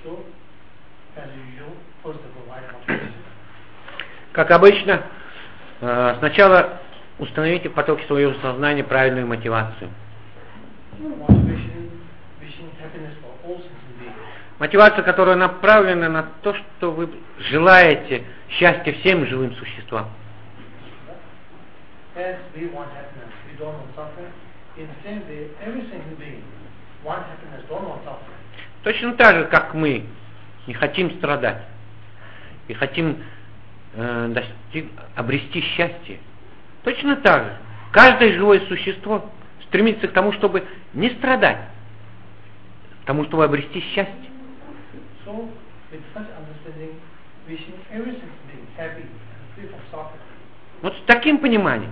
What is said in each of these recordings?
So, as usual, first the provide motivation. Как обычно, сначала установите в потоке своего сознания правильную мотивацию. Motivation, wishing happiness for all sentient beings. Мотивация, которая направлена на то, что вы желаете счастья всем живым существам. As we want happiness, we don't want suffering. In the same way, every sentient being want happiness, don't want suffering. Точно так же, как мы не хотим страдать и хотим обрести счастье, точно так же каждое живое существо стремится к тому, чтобы не страдать, к тому, чтобы обрести счастье. So, with such understanding, wishing every sentient being happy and free from suffering. Вот с таким пониманием,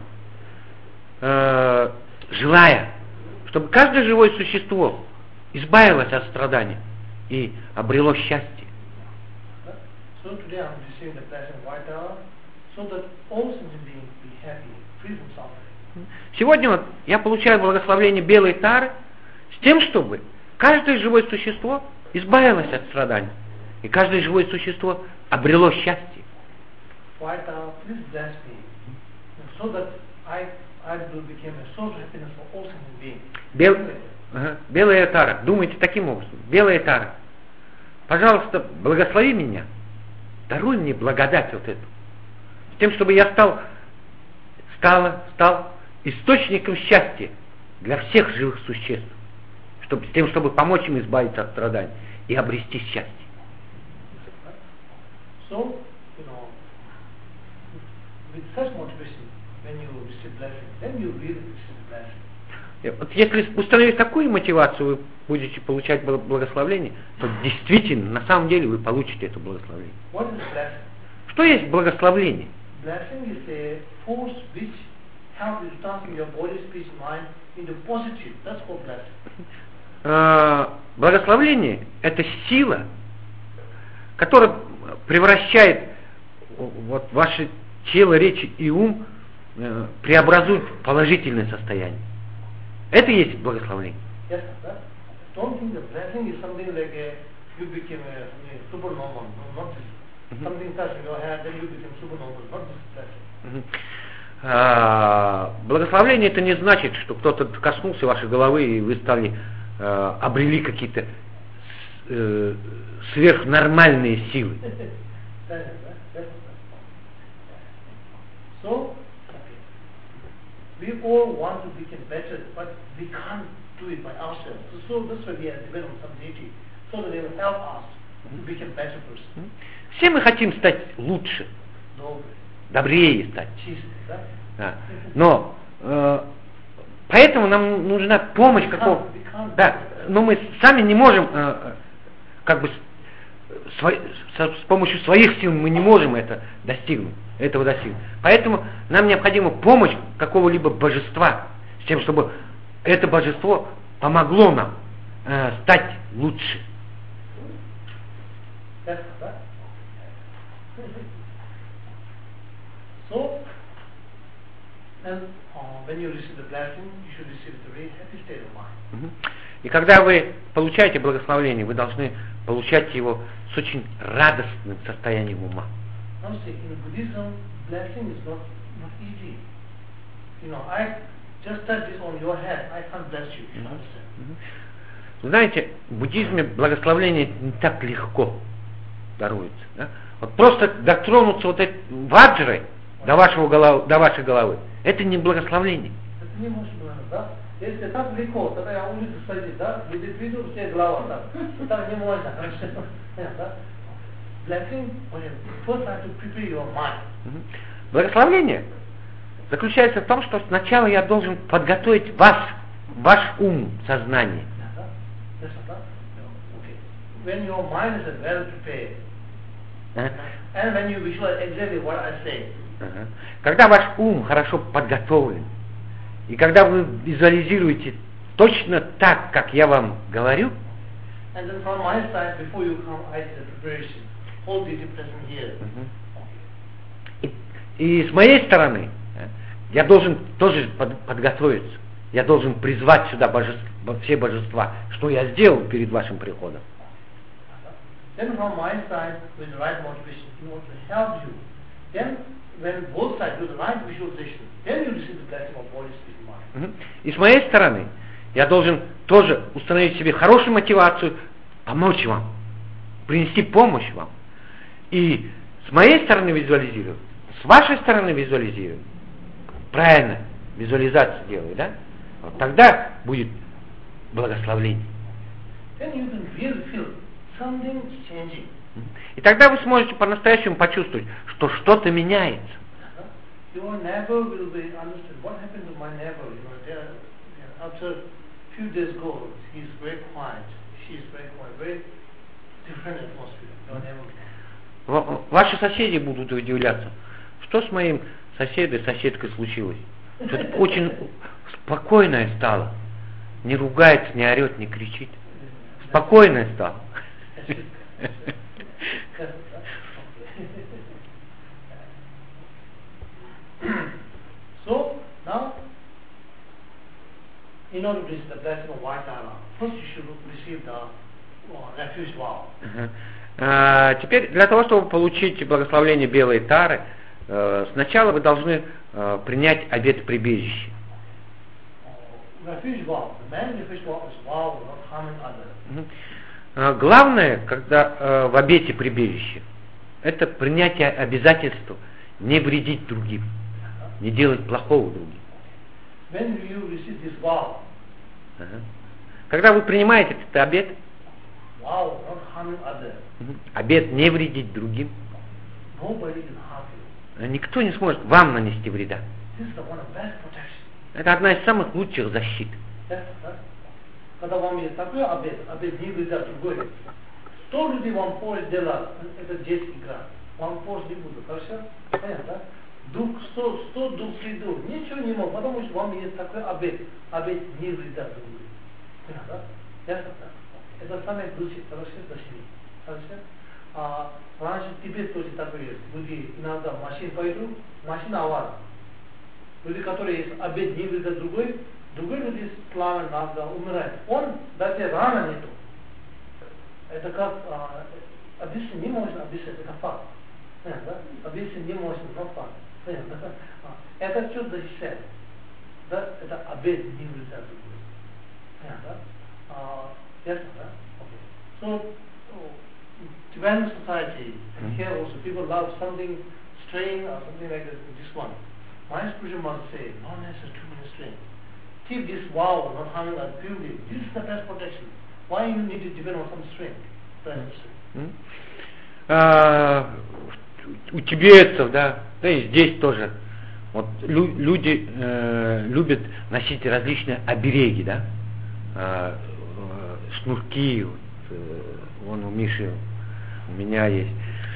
желая, чтобы каждое живое существо избавилось от страданий и обрело счастье. So today I am receiving the blessing of White Hour, so that all sentient beings be happy, free from suffering. Сегодня вот я получаю благословение белой тары с тем, чтобы каждое живое существо избавилось от страданий и каждое живое существо обрело счастье. White Hour, please bless me, so that I will become a source of happiness for all sentient beings. Белая тара, думайте таким образом. Белая тара, пожалуйста, благослови меня, даруй мне благодать вот эту, с тем, чтобы я стал источником счастья для всех живых существ, с тем, чтобы помочь им избавиться от страданий и обрести счастье. So, with such motivation, when you receive blessing, then you really receive the blessing. Вот если установить такую мотивацию, вы будете получать благословение, то действительно, на самом деле, вы получите это благословение. What is blessing? Что есть благословение? Blessing is a force which helps you to transform your body, speech, mind into positive. That's called blessing. Благословение – это сила, которая превращает вот ваше тело, речь и ум, преобразует в положительное состояние. Это и есть благословение. Yes, sir. Don't think that blessing is something like you became a supernormal. No, not this. Something touched your head, then you became supernormal. Not this blessing. Благословение это не значит, что кто-то коснулся вашей головы и вы обрели какие-то сверхнормальные силы. So, we all want to become better, but we can't do it by ourselves. So that's why we are dependent on some deity, so that they will help us to become better person. Все мы хотим стать лучше, добрее стать. Да. Но поэтому нам нужна помощь какого-то. Да, но мы сами не можем, с помощью своих сил мы не можем этого достигнуть. Поэтому нам необходима помощь какого-либо божества, с тем, чтобы это божество помогло нам стать лучше. So, when you receive the blessing, you should receive the very happy state of mind. И когда вы получаете благословение, вы должны получать его с очень радостным состоянием ума. Now see, in Buddhism, blessing is not easy. I just touch this on your head, I can't bless you. You understand? Знаете, в буддизме благословение не так легко даруется. Да? Вот просто дотронуться вот этой ваджрой до вашей головы, это не благословение. Это не может быть, да? Если так легко, тогда я улицу садить, да? Будет виду все глава так. Так не можно, да? Blessing, first I have to prepare your mind. Благословение заключается в том, что сначала я должен подготовить ваш ум, сознание. When your mind is well prepared, and when you visualize exactly what I say. Когда ваш ум хорошо подготовлен, и когда вы визуализируете точно так, как я вам говорю, and then from my side, before you come, I did the preparation. Hold the present here. И с моей стороны, я должен тоже подготовиться. Я должен призвать сюда все божества, что я сделал перед вашим приходом. then from my side, with the right motivation, in order to help you, then when both sides do the right visualization, then you receive the blessing of Holy Spirit in mind. И с моей стороны, я должен тоже установить себе хорошую мотивацию, помочь вам, принести помощь вам. И с моей стороны визуализирую, с вашей стороны визуализирую. Правильно, визуализацию делаю, да? Вот тогда будет благословление. Then you can really feel something changing. И тогда вы сможете по-настоящему почувствовать, что что-то меняется. Your neighbor will be understood. What happened to my neighbor? After few days ago, he is very quiet. She is very quiet. Very different atmosphere. Your neighbor. Ваши соседи будут удивляться, что с моим соседкой случилось. Что-то очень спокойная стала. Не ругается, не орет, не кричит. Спокойная стала. So now, in order to receive the blessing of White Dharma, first you should receive the refuge vow. Теперь для того, чтобы получить благословение белой тары, сначала вы должны принять обет прибежища. Refuge vow. The main refuge vow is vow of not harming others. Главное, когда в обете прибежища, это принятие обязательства не вредить другим, не делать плохого другим. When you receive this vow, когда вы принимаете этот обет, vow not harming others, обет не вредить другим, nobody can harm you. Никто не сможет вам нанести вреда. This is the one of best protection. Это одна из самых лучших защит. Когда вам есть такой обет не вредят другой. 100 людей вам помощь делают, это 10 игра. Вам помощь не будет, хорошо? Понятно, да? 100 дух придут, ничего не могут, потому что вам есть такой обет не вредят другой. Понятно, да? Ясно, да? Это самое лучшее, хорошо, защита. Хорошо? Раньше в Тибете тоже такое есть. Люди иногда машин пойдут, машина авария. Люди, которые есть обет не вредят другой люди слава надо умирает. Он даже рано нету. Это как объяснить не можно объяснить, это факт. Понятно, да? Объяснить не можно, но факт. Понятно, да? Это что защищает? Да? Это обет не вредят другой. Понятно, да? Ясно, да? Okay. So, Tibetan society, and here also people love something strange or something like this one. My spiritual must say, not necessary too many strain. Keep this vow, not harming our purity. This is the best protection. Why you need to depend on some strength? У тибетцев, да и здесь тоже, вот люди любят носить различные обереги, да, шнурки, вот, вон у Миши, у меня есть.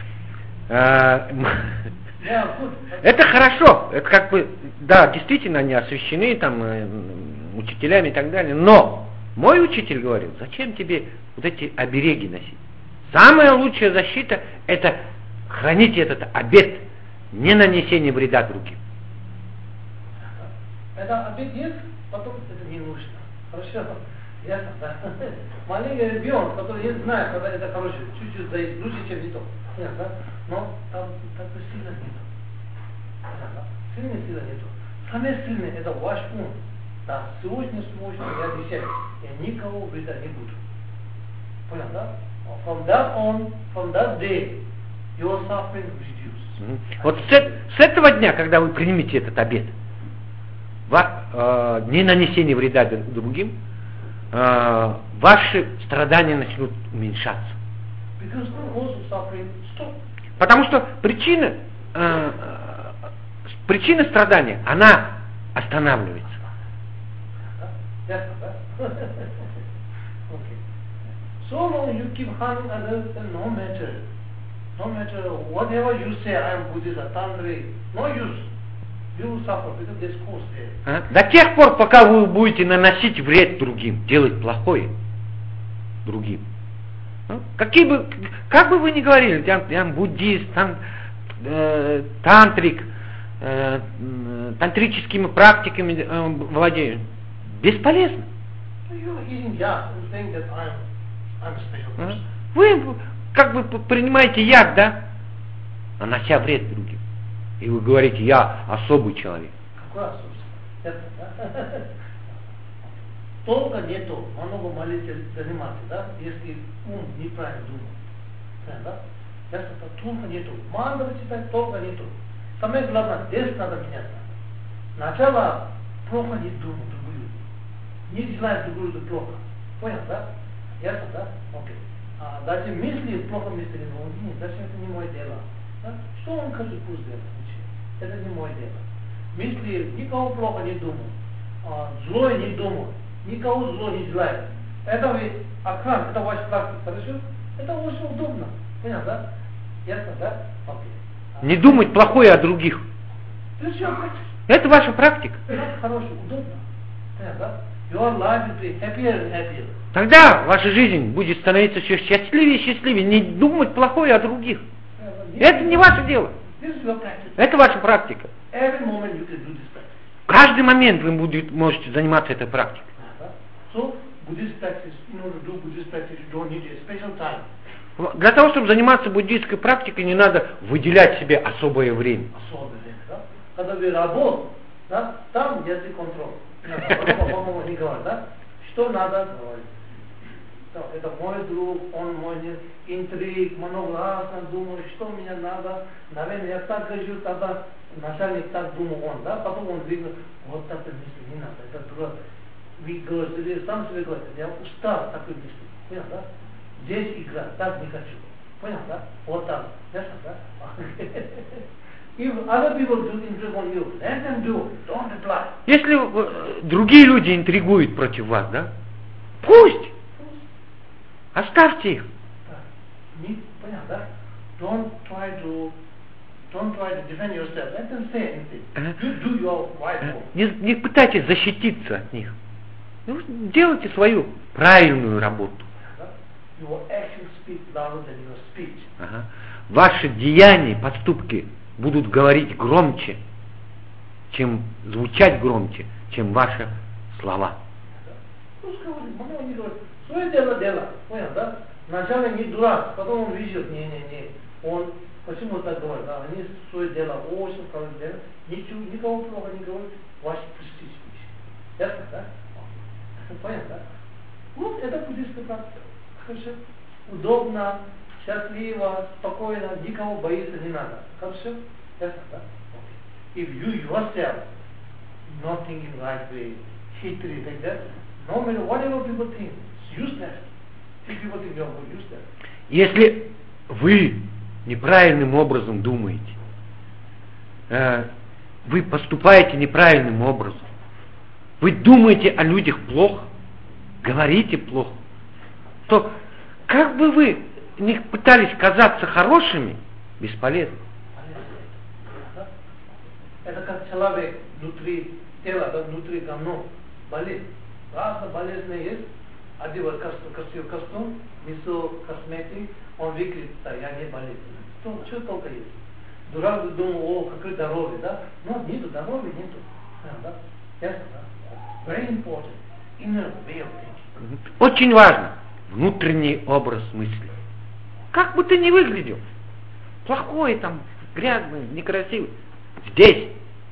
Это хорошо, это как бы, да, действительно они освящены там учителями и так далее, но мой учитель говорил, зачем тебе вот эти обереги носить? Самая лучшая защита — это хранить этот обет, не нанесение вреда другим. Это обет есть, потом это не нужно. Хорошо? Ясно, да? Маленький ребенок, который не знает, когда это хорошее, чуть-чуть заесть, лучше, чем не то. Понятно? Но там такой сила нету. Понятно? Сильной силы нету. Самое сильное это ваш ум. Да, сегодня сможете я обещаю, я никого вреда не буду. Понятно, да? From that day, your suffering reduces. Вот с этого дня, когда вы примете этот обет, не нанесение вреда другим, ваши страдания начнут уменьшаться. Потому что причина страдания, она останавливается. So long you keep harming others, then no matter whatever you say, I am Buddhist or Tantric, no use. You will suffer because there's cause there. До тех пор, пока вы будете наносить вред другим, делать плохое другим. Как бы вы ни говорили, я буддист, тантрик, тантрическими практиками владею, бесполезно. You are eating yak and saying that I'm a special person. Вы как бы принимаете яд, да? Нанося вред другим. И вы говорите, я особый человек. Какой особый? Только нету, много молиться заниматься, да? Если ум неправильно думает. Да? Ясно, только нету. Мандра читать только нету. Самое главное, здесь надо меняться. Сначала плохо не думать другую. Не желать другую плохо. Понял, да? Ясно, да? Окей. А дальше мысли, плохо мысли, нет, зачем это не мое дело? Да? Что он хочет, пусть делает. Это не мое дело. Мысли, никого плохо не думаю. Злое не думаю. Никого зло не желает. Это вы окран, это ваш практика, хорошо? Это очень удобно. Понял, да? Ясно, да? Окей. Не думать плохое о других. Это ваша практика. Хорошо, удобно. Понял, да? Your life will be happier and happier. Тогда ваша жизнь будет становиться все счастливее и счастливее. Не думать плохое о других. Это не ваше дело. Это ваша практика. Every moment you can do this practice. Каждый момент вы можете заниматься этой практикой. So, Buddhist practice, in order to do Buddhist practice, you don't need a special time. Для того, чтобы заниматься буддийской практикой, не надо выделять себе особое время. Особое время, да? Когда вы работаете, да, там есть контроль. По-моему, не говорят, да? Что надо говорить. Это мой друг, он мой интриг, много раз думаю, что мне надо. Наверное, я так говорю, тогда начальник так думал он, да? Потом он видел, вот так мысли не надо, это дурак. Вы говорите, сам себе говорите, я устал такой мысли. Понял, да? Здесь игра, так не хочу. Понял, да? Вот так. Ясно, да? If other people do intrigue on you, let them do. Don't reply. Если другие люди интригуют против вас, да? Пусть. Оставьте их. Понял, да? Don't try to defend yourself. Let them say anything. You do your right work. Не пытайтесь защититься от них. Ну, делайте свою правильную работу. Your actions speak louder than your speech. Ваши деяния, поступки будут говорить громче, чем звучать громче, чем ваши слова. Свое дело, понял, да? Вначале не дурак, потом он видит, не, он почему так говорит, да? Они свое дело очень правильно делают, никого плохо не говорят, ваши пустить. Ясно, да? Понятно, да? Вот это буддийская практика. Хорошо? Удобно, счастливо, спокойно, никого боиться не надо. Хорошо? Ясно, да? Okay. If you yourself not thinking right way, hatred like that, no matter whatever people think, it's useless. If people think you're useless. Если вы неправильным образом думаете, вы поступаете неправильным образом, вы думаете о людях плохо, говорите плохо, то как бы вы не пытались казаться хорошими, бесполезно. Это как человек внутри тела, да, внутри говно болит. Разные болезни есть. Одевает красивый костюм, вместо косметики, он выглядит, да, я не болею. Что только есть. Дурак думал, о, какое здоровье, да? Но нету здоровья, нету. Да? Ясно, да? Very important. Inner way of thinking. Очень важно. Внутренний образ мысли. Как бы ты ни выглядел. Плохой, там, грязный, некрасивый. Здесь.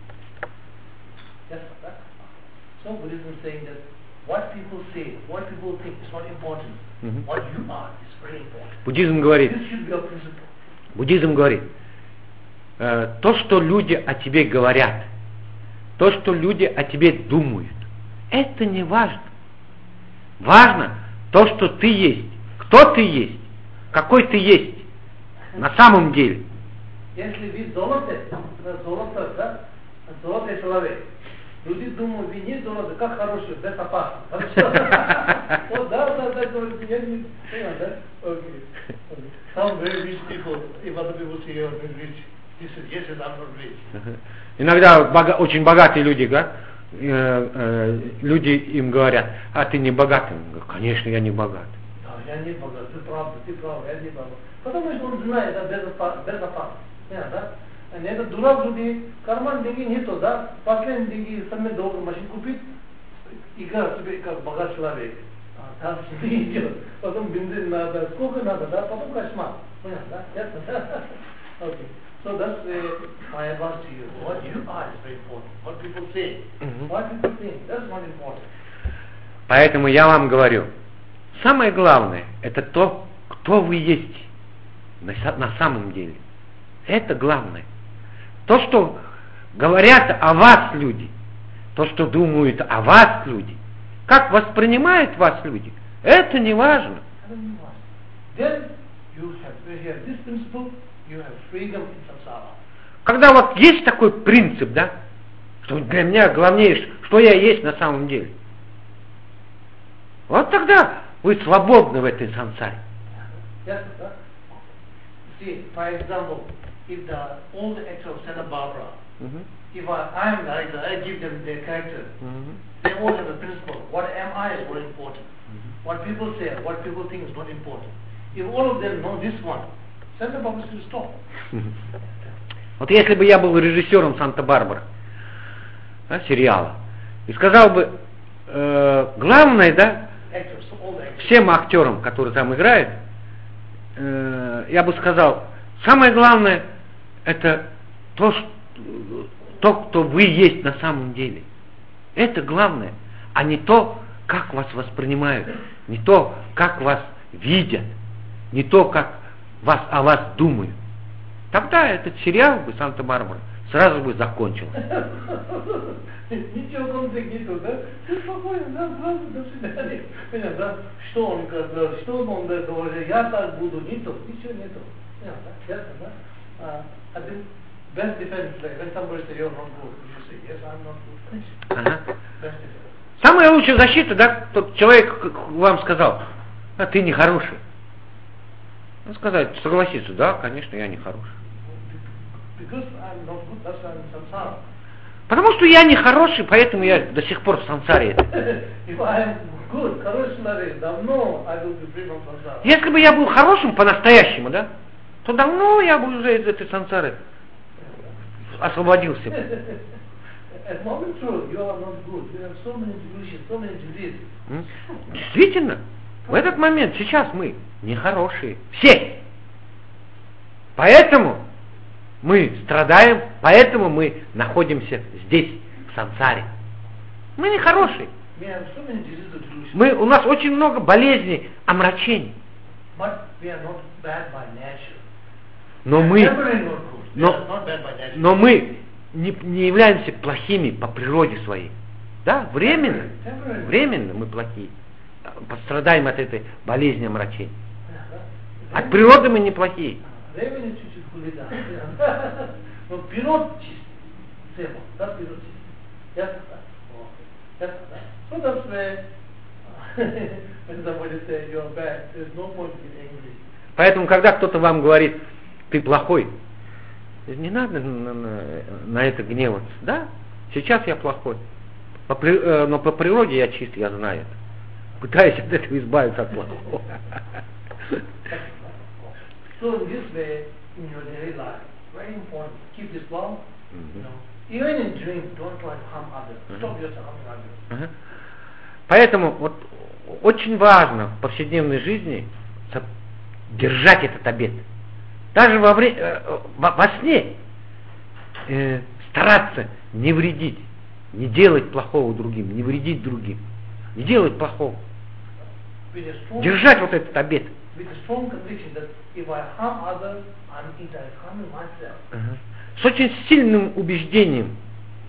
Ясно, да? So Buddhism saying that what people say, what people think is not important. What you are is very important. Буддизм говорит, This should be our principle. буддизм говорит, то, что люди о тебе говорят, то, что люди о тебе думают, это не важно. Важно то, что ты есть, кто ты есть, какой ты есть на самом деле. Если вы золото, да? Золотой человек. Люди думают, вы не золото, как хороший, безопасно. Вот, да, говорит, я не понял, да? Окей. Some very rich people, if other people say you're very rich, he says, yes, I'm not rich. Иногда очень богатые люди, да? Люди им говорят, а ты не богатый? Он говорит, конечно, я не богат. Да, я не богат, ты прав, я не богат. Потому что он знает, это безопасно. Да? Это дурак люди, карман деньги нету, да? Последние деньги, самый долго машин купить, играть себе как богат человек. там не идет. Потом бензин надо, сколько надо, да, потом кошмар. Понятно, да? Ясно, да? Okay. So that's my advice to you. What you are is very important. What people say, what people think, that's not important. Поэтому я вам говорю, самое главное, это то, кто вы есть на самом деле. Это главное. То, что говорят о вас люди, то, что думают о вас люди, как воспринимают вас люди, это не важно. Then you have this principle, you have freedom in samsara. Когда вот есть такой принцип, да, что для меня главнее, что я есть на самом деле, вот тогда вы свободны в этой сансаре. Yes, sir. See, for example, if the old actor of Santa Barbara, if I am the actor, I give them their character. They all have a principle. What am I is more important. What people say, what people think is not important. If all of them know this one, Santa Barbara will stop. Вот если бы я был режиссером Санта-Барбара, да, сериала, и сказал бы, главное, да, всем актерам, которые там играют, я бы сказал, самое главное, это то, кто вы есть на самом деле. Это главное, а не то, как вас воспринимают, не то, как вас видят, не то, как о вас думают. Тогда этот сериал бы Санта-Барбара сразу бы закончился. Ничего конфликта нету, да? Ты спокойно, да, сразу до свидания. Понятно, да? Что он сказал, что он говорил, я так буду, нету, ничего нету. Понятно, да? Ясно, да? I think best defense, like when somebody says you're not good, you say, yes, I'm not good. Best defense. Самая лучшая защита, да, тот человек вам сказал, а ты нехороший. Ну, сказать, согласиться, да, конечно, я нехороший. Потому что я нехороший, поэтому я до сих пор в сансаре. Если бы я был хорошим по-настоящему, да, то давно я бы уже из этой сансары освободился. Действительно, в этот момент, сейчас мы нехорошие. Все. Поэтому мы страдаем, поэтому мы находимся здесь, в сансаре. Мы нехорошие. У нас очень много болезней, омрачений. Но мы не являемся плохими по природе своей. Да, временно мы плохие. Пострадаем от этой болезни омрачений. От природы мы неплохие. Но пирот чист, да, пирот чист. Ясно, да? So that's why when somebody says you're bad, there's no point in angry. Поэтому, когда кто-то вам говорит, ты плохой, не надо на это гневаться. Да, сейчас я плохой, но по природе я чист, я знаю это. Пытаюсь от этого избавиться от плохого. So in this way, in your daily life, very important, keep this law, you know, even in dream, don't try to harm others, stop yourself harming others. Поэтому вот очень важно в повседневной жизни держать этот обет. Даже во сне стараться не вредить, не делать плохого другим, не вредить другим, не делать плохого. Держать вот этот обет. С очень сильным убеждением,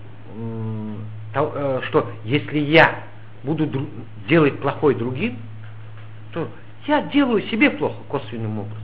что если я буду делать плохое другим, то я делаю себе плохо косвенным образом.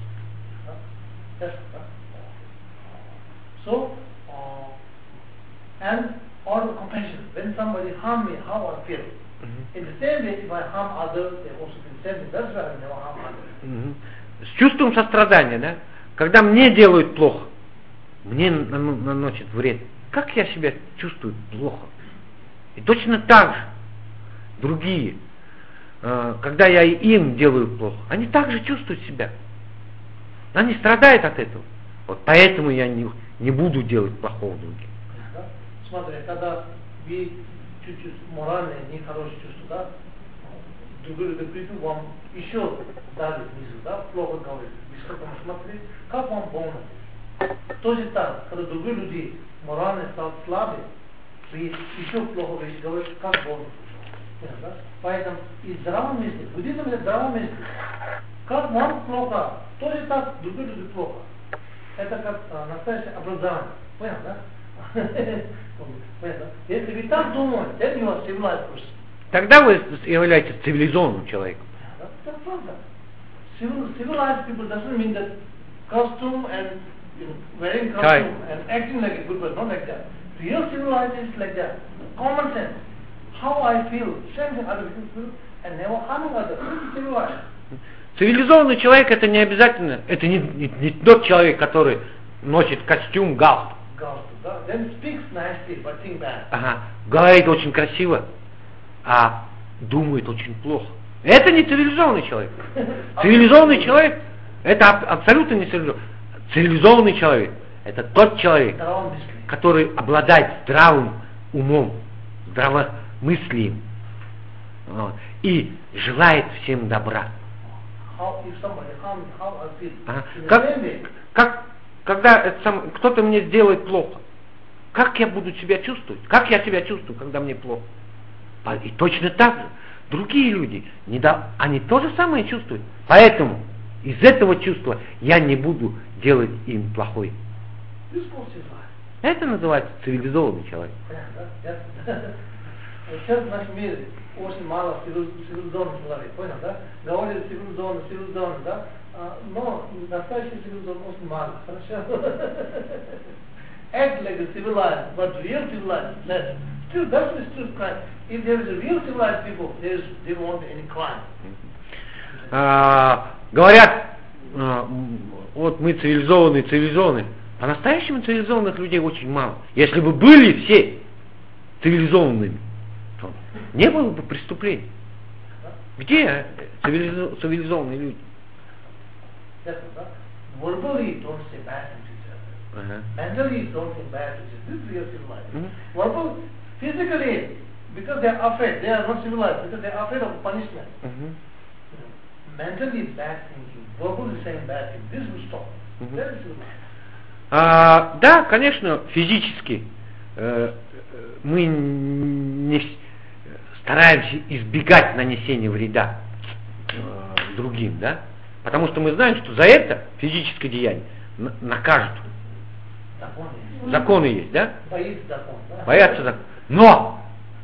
And all the compassion. When somebody harm me, how I feel. In the same way, if I harm others, they also feel the same. That's why I never harm others. С чувством сострадания, да? Когда мне делают плохо, мне наносят вред. Как я себя чувствую плохо? И точно так же другие, когда я им делаю плохо, они также чувствуют себя. Они страдают от этого. Вот поэтому я не буду делать плохого другим. Смотри, когда вы чуть-чуть моральные, нехорошие чувства, да, другие люди вам еще дали внизу, да, плохо говорят. Вы что там смотрели, как вам больно. Тоже так, когда другие люди морально стал слабые, вы еще плохо вещи говорите, как больно. Да? Поэтому и здравом мысли, буддизм это здравом мысли. Как вам плохо, тоже так, другие люди плохо. Это как настоящее оправдание. Понял, да? Понял, да? Если вы так думаете, then you are civilized person. Тогда вы являетесь цивилизованным человеком. That's правда. Civilized people doesn't mean that costume and wearing costume and acting like a good person, not like that. Real civilized is like that. Common sense. How I feel, same thing other people feel, and never harming others. This is civilized. Цивилизованный человек это не обязательно, это не тот человек, который носит костюм, галстук. Да? Then speaks nicely, but think bad. Ага, говорит очень красиво, а думает очень плохо. Это не цивилизованный человек. Цивилизованный человек это абсолютно не цивилизованный. Цивилизованный человек это тот человек, который обладает здравым умом, здравомыслием и желает всем добра. Когда кто-то мне сделает плохо, как я буду себя чувствовать? Как я себя чувствую, когда мне плохо? И точно так же другие люди, они то же самое чувствуют. Поэтому из этого чувства я не буду делать им плохое. Это называется цивилизованный человек. Сейчас в нашем мире очень мало цивилизованных человек, понял, да? Говорили цивилизованный, да? Но настоящий цивилизованный очень мало, хорошо? Act like a civilized, but real civilized, less. Still, that's still crime. If there is a real civilized people, they won't be any crime. Говорят, вот мы цивилизованные. По-настоящему цивилизованных людей очень мало. Если бы были все цивилизованными, то не было бы преступлений. Где цивилизованные люди? Verbally don't say bad things to each other. Mentally don't say bad things. This is real civilized. Verbal, physically, because they are afraid, they are not civilized because they are afraid of punishment. Mentally bad thinking, verbally saying bad things. This will stop. That is civilized. Да, конечно, физически мы не стараемся избегать нанесения вреда другим, да? Потому что мы знаем, что за это физическое деяние накажут. Законы есть, да? Боятся закон. Но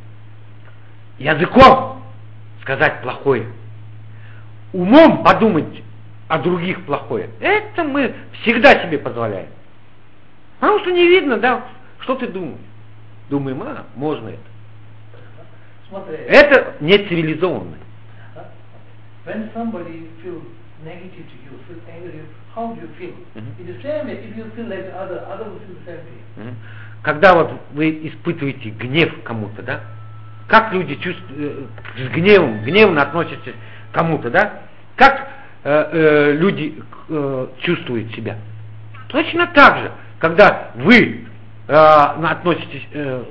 языком сказать плохое, умом подумать о других плохое, это мы всегда себе позволяем. Потому что не видно, да, что ты думаешь. Думаем, можно это. Смотри. Это не цивилизованно. When somebody feels negative to you, feels angry, how do you feel? In the same way, if you feel like the other will feel the same way. Когда вот вы испытываете гнев кому-то, да, как люди чувствуют, с гневно относятся к кому-то, да, как люди чувствуют себя. Точно так же, когда вы относитесь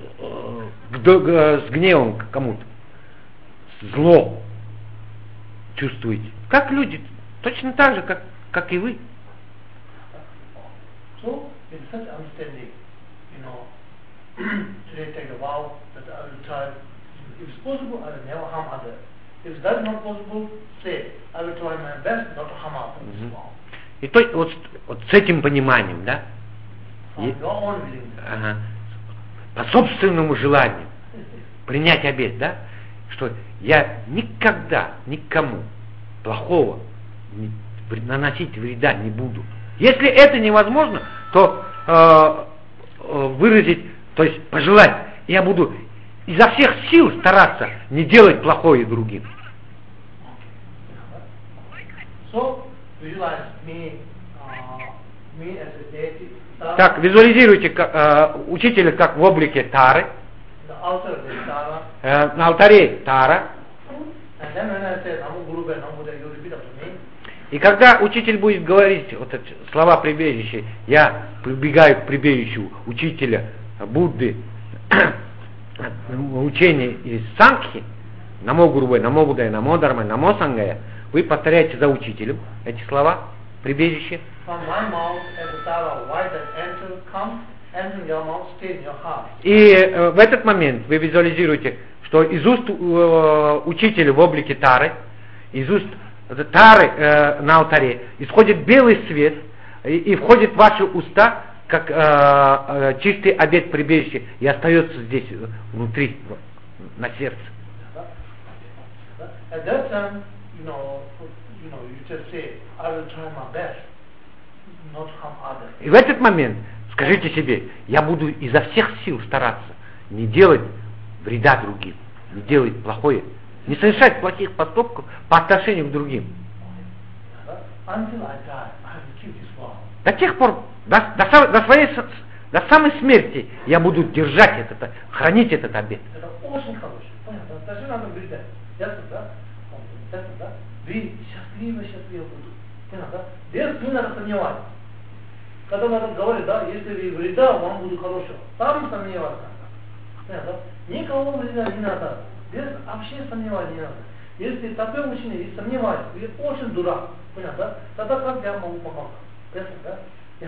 с гневом к кому-то, зло чувствуете, как люди, точно так же, как и вы. So, in such understanding, today take a vow that I will try, if it's possible, I will never harm others. If that is not possible, say, I will try my best not to harm others. И то, вот с этим пониманием, да? По собственному желанию принять обет, да? Что я никогда никому плохого наносить вреда не буду. Если это невозможно, то выразить, то есть пожелать, я буду изо всех сил стараться не делать плохое другим. Так, визуализируйте учителя как в облике Тары, на алтаре Тара. И когда учитель будет говорить вот эти слова прибежища, я прибегаю к прибежищу учителя Будды, учения из Сангхи, намо гурубай, намо будая, намо дармай, намо сангая, вы повторяете за учителем эти слова, прибежище. И в этот момент вы визуализируете, что из уст учителя в облике Тары, из уст Тары на алтаре исходит белый свет и входит в ваши уста, как чистый обет прибежища, и остается здесь, внутри, на сердце. И в этот момент скажите себе, я буду изо всех сил стараться не делать вреда другим, не делать плохое, не совершать плохих поступков по отношению к другим. До тех пор, до самой смерти я буду держать это, хранить этот обет. Это очень хорошо. Понятно. Даже надо вреда. Ясно, да? Ясно, да? Вы счастливы будут. Понятно, да? Без не надо сомневаться. Когда надо говорить, да, если вы вреда, вам будет хорошо. Там сомневаться. Понятно, да? Никого вреда не надо. Без вообще сомневаться не надо. Если такое учение и сомневаюсь, вы очень дурак. Понятно, да? Тогда как я могу помогать? Ясно, да?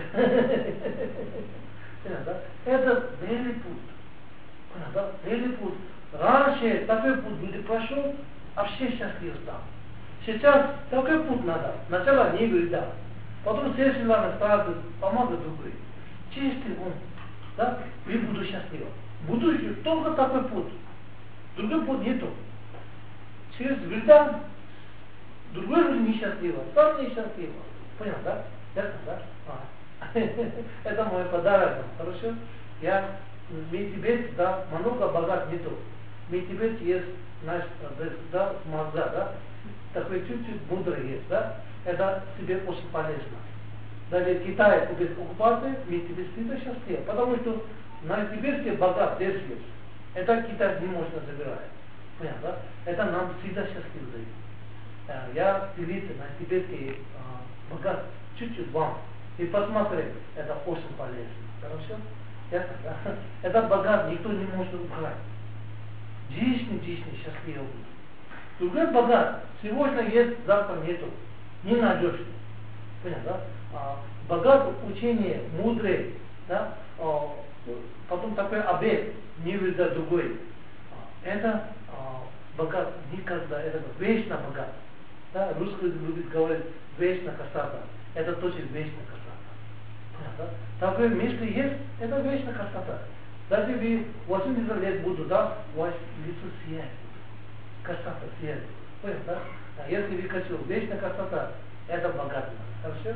Понятно, да? Это белый путь. Понятно, да? Белый путь. Раньше такой путь люди прошел, а все счастливы стали. Сейчас такой путь надо. Сначала не вреда. Потом следующий надо стараться помогать другим. Чистый ум. Да? И буду счастливым. Будущее только такой путь. Другой путь нету. Через вреда другой люди несчастливы. Сам несчастливы. Понятно, да? Ясно, да? Это мой подарок. Хорошо? Я в Тибете, да, много богат нету. В Тибете есть наш, да, мозга, да, такой чуть-чуть мудрый есть, да, это себе очень полезно. Даже Китай без оккупации, в Тибете всегда счастлив, потому что на тибетский богат здесь есть. Это Китай не может забирать. Понятно, да? Это нам всегда счастлив дает. Я делиться на тибетский богат чуть-чуть вам. И посмотри, это очень полезно. Хорошо? Ясно, да? Это богат, никто не может убрать. Жизнь счастливый будет. Другой богат, сегодня есть, завтра нету. Ненадежный. Понятно, да? Богат учение, мудрый, да? Потом такой обет, не вреда другой. Это богат никогда, это вечно богат. Да? Русский любит говорить вечно красота. Это точно вечно красота. Понятно? Такое место есть, это вечная красота. Даже вы 80 лет будут, да, ваше лицо сияет. Красота сияет. Понятно, да? Если вы хотите вечная красота, это богатство. Хорошо?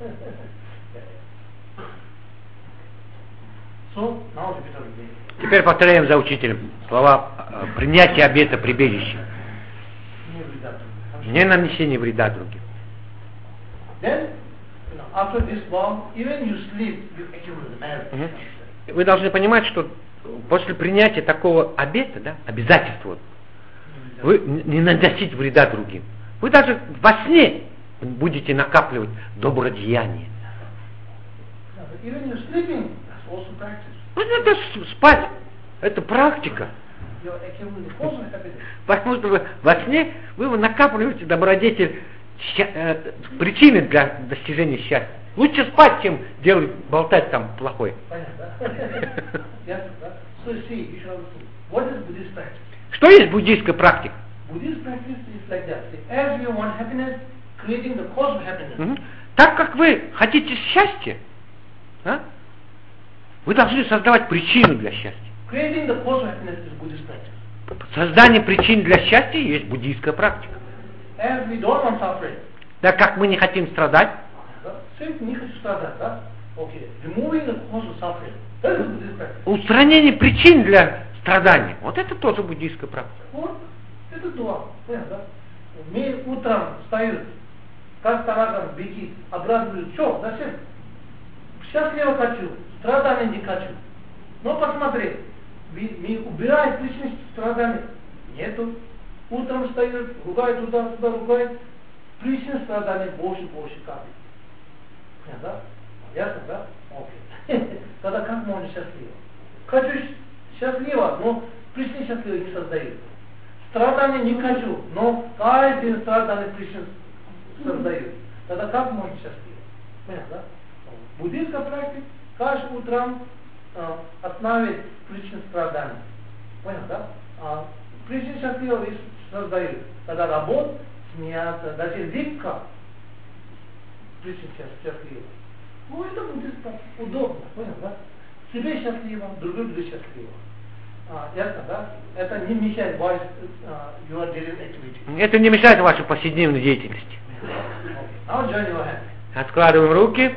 Теперь повторяем за учителем слова принятия обета прибежища. Не нанесение вреда другим. Вы должны понимать, что после принятия такого обета, да, обязательства, вы не наносите вреда другим. Вы даже во сне будете накапливать добродеяние. Это спать, это практика. Потому что во сне вы накапливаете добродетель, причины для достижения счастья. Лучше спать, чем делать, болтать там плохое. Что есть буддийская практика? Так как вы хотите счастья, вы должны создавать причину для счастья. Создание причин для счастья есть буддийская практика. Так как мы не хотим страдать, устранение причин для страдания, вот это тоже буддийская практика. Вот, это дуа, понятно, да? Мы утром встают, как таракан бегит, обрадует, что, зачем? Счастливо хочу, страдания не хочу. Но посмотри, мы убираем причины страдания, нету. Утром встают, ругают туда, ругают, причин страдания больше капает. Да? Ясно, да? Окей. Тогда как можно счастливо? Хочу счастливо, но причин счастливо не создают. страдания не хочу, но каждый день страдания Кришна создает. Тогда как можно счастливо? Понятно, да? Буддийская практика каждым утром отставить причину страданий. Понял, да? Причину счастливого создают. Тогда работа, смеяться, даже легко причину счастливого. Ну, это будет удобно, понял, да? Себе счастливо, другим будет счастливо. Ясно, да? Это не мешает your daily activity. Это не мешает вашей повседневной деятельности. Now join your hand. Откладываем руки.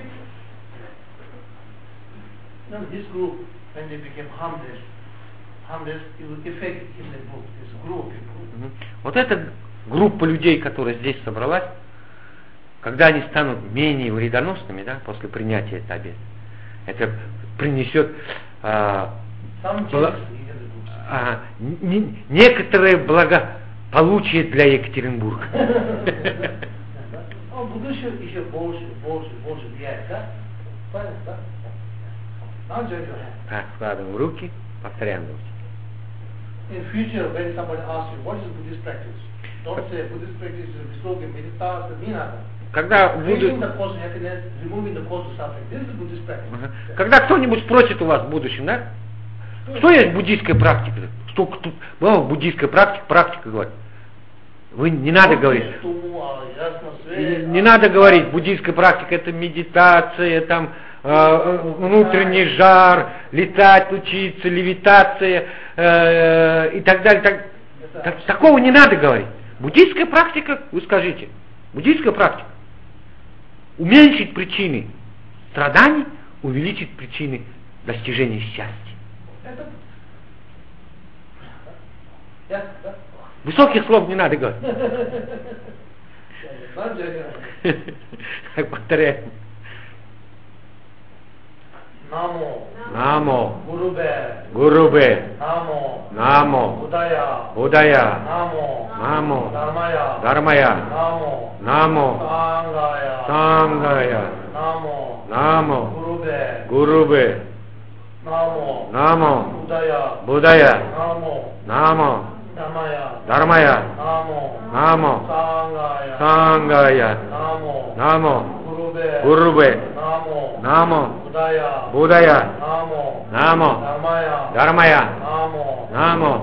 Now this group, when they became harmless, it will affect in the group. This group of people. Вот эта группа людей, которая здесь собралась, когда они станут менее вредоносными, да, после принятия этого обета, это принесет некоторое благополучие для Екатеринбурга. Будущее еще больше влияет, да? Понятно, да? Так, складываем руки, повторяем. In future, when somebody asks you, what is Buddhist practice? Don't say Buddhist practice is slogan, meditation, не надо. Когда кто-нибудь спросит у вас в будущем, да? Что есть буддийская практика? Буддийская практика говорит. Вы не надо говорить. Не надо говорить, буддийская практика это медитация, там внутренний жар, летать, учиться, левитация и так далее. Такого не надо говорить. Буддийская практика, вы скажите, буддийская практика уменьшить причины страданий, увеличить причины достижения счастья. Высоких слов не надо говорить. Повторяем. Намо. Гурубе. Намо. Будая. Намо. Дармая. Намо. Сангая. Намо. Гурубе. Намо. Будая. Намо. Дармая. Намо. Сангая. Намо. Гурубе. Намо. Будая. Намо. Дармая. Намо.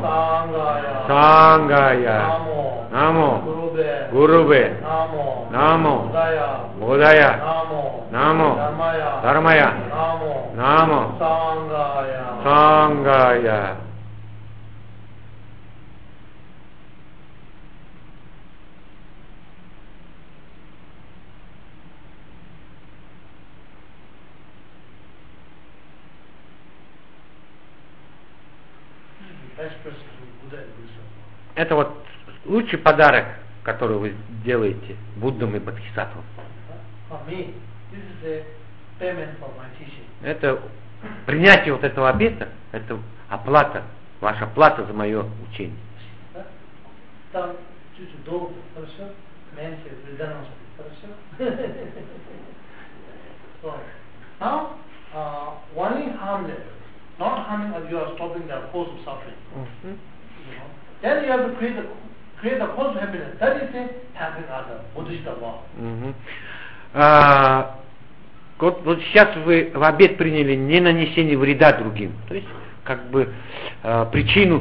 Сангая. Намо. Гурубе. Намо. Будая. Намо. Дармая. Намо. Сангая. Это вот лучший подарок, который вы делаете Буддам и Бодхисаттвам. Это принятие вот этого обета, это оплата, ваша плата за мое учение. Там чуть-чуть долго, хорошо? Меньше вредоносности, хорошо? Now, only harmless, not harming as you are stopping the cause of suffering. Then you have to create a cause of happiness. That is helping others. Buddhist law. Вот сейчас вы в обет приняли не нанесение вреда другим. То есть, как бы, причину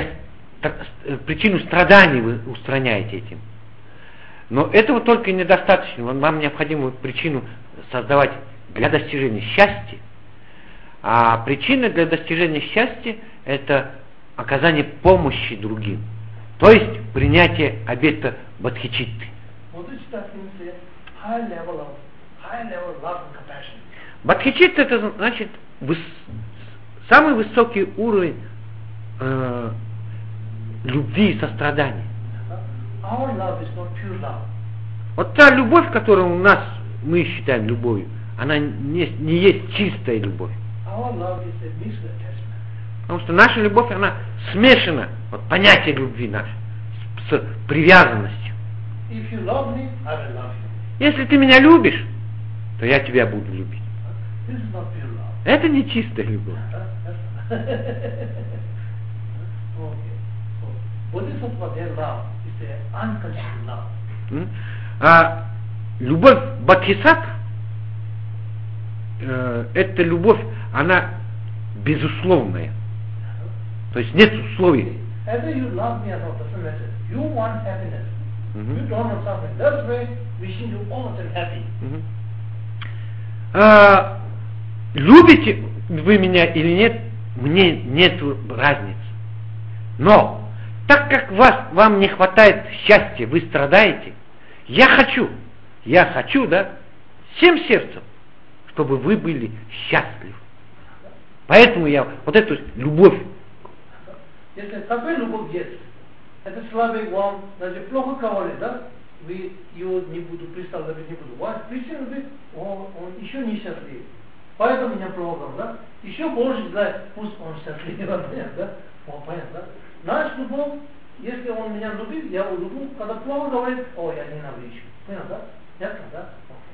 страданий вы устраняете этим. Но этого только недостаточно. Вам необходимо причину создавать для достижения счастья. А причина для достижения счастья – это оказание помощи другим. То есть принятие обета бодхичитты. Бодхичитта – это значит самый высокий уровень любви и сострадания. Вот та любовь, которую у нас мы считаем любовью, она не есть чистая любовь. Потому что наша любовь, она смешана, вот понятие любви наше, с привязанностью. Если ты меня любишь, то я тебя буду любить. Это не чистая любовь. Bodhisattva, their love is an unconditional love. А любовь бодхисаттв, эта любовь, она безусловная. То есть нет условий. Either you love me or not, doesn't matter. You want happiness. You don't want suffering. That's why wishing you all the time happy. Любите вы меня или нет, мне нет разницы. Но так как вам не хватает счастья, вы страдаете, я хочу, да, всем сердцем, чтобы вы были счастливы. Поэтому я вот эту любовь. Если такая любовь есть, это слабый вам, даже плохо говорит, да? Вы ее не буду представлять, не буду. Вас причина, он еще не счастлив. Поэтому меня плохо, да? Еще больше знает, пусть он счастлив, да? Понятно, да? Наш любовь, если он меня любит, я его люблю, когда плохо говорит, я ненавижу. Понятно, да? Ясно, да?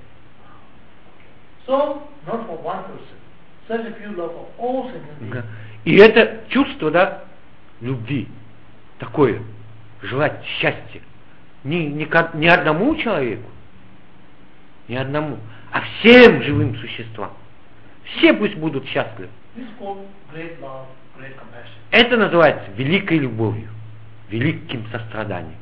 So, not for one person. Such a pure love for all sentient beings. И это чувство, да, любви, такое, желать счастья, не одному человеку, не одному, а всем живым существам. Все пусть будут счастливы. Great love, great compassion. Это называется великой любовью, великим состраданием.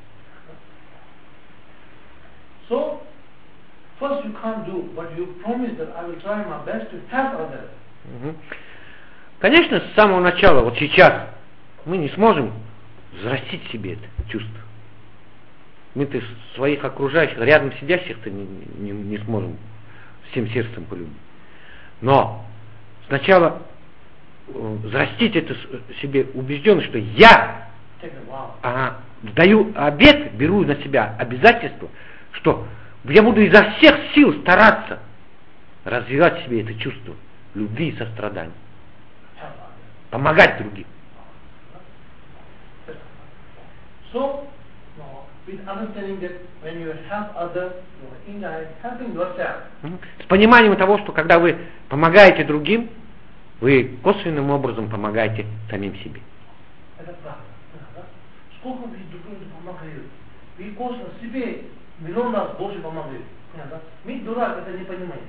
So, first you can't do, but you promise that I will try my best to help others. Конечно, с самого начала, вот сейчас, мы не сможем взрастить себе это чувство. Мы-то своих окружающих, рядом сидящих-то не сможем всем сердцем полюбить. Но сначала взрастить это себе убежденность, что я даю обет, беру на себя обязательство, что я буду изо всех сил стараться развивать в себе это чувство любви и сострадания. Помогать другим. So, with understanding that when you help others, you are indirect helping yourself. С пониманием того, что когда вы помогаете другим, вы косвенным образом помогаете самим себе. Это правда. Сколько вы другим помогаете? Вы косвенно себе миллион раз больше помогаете. Мы, дурак, это не понимаем.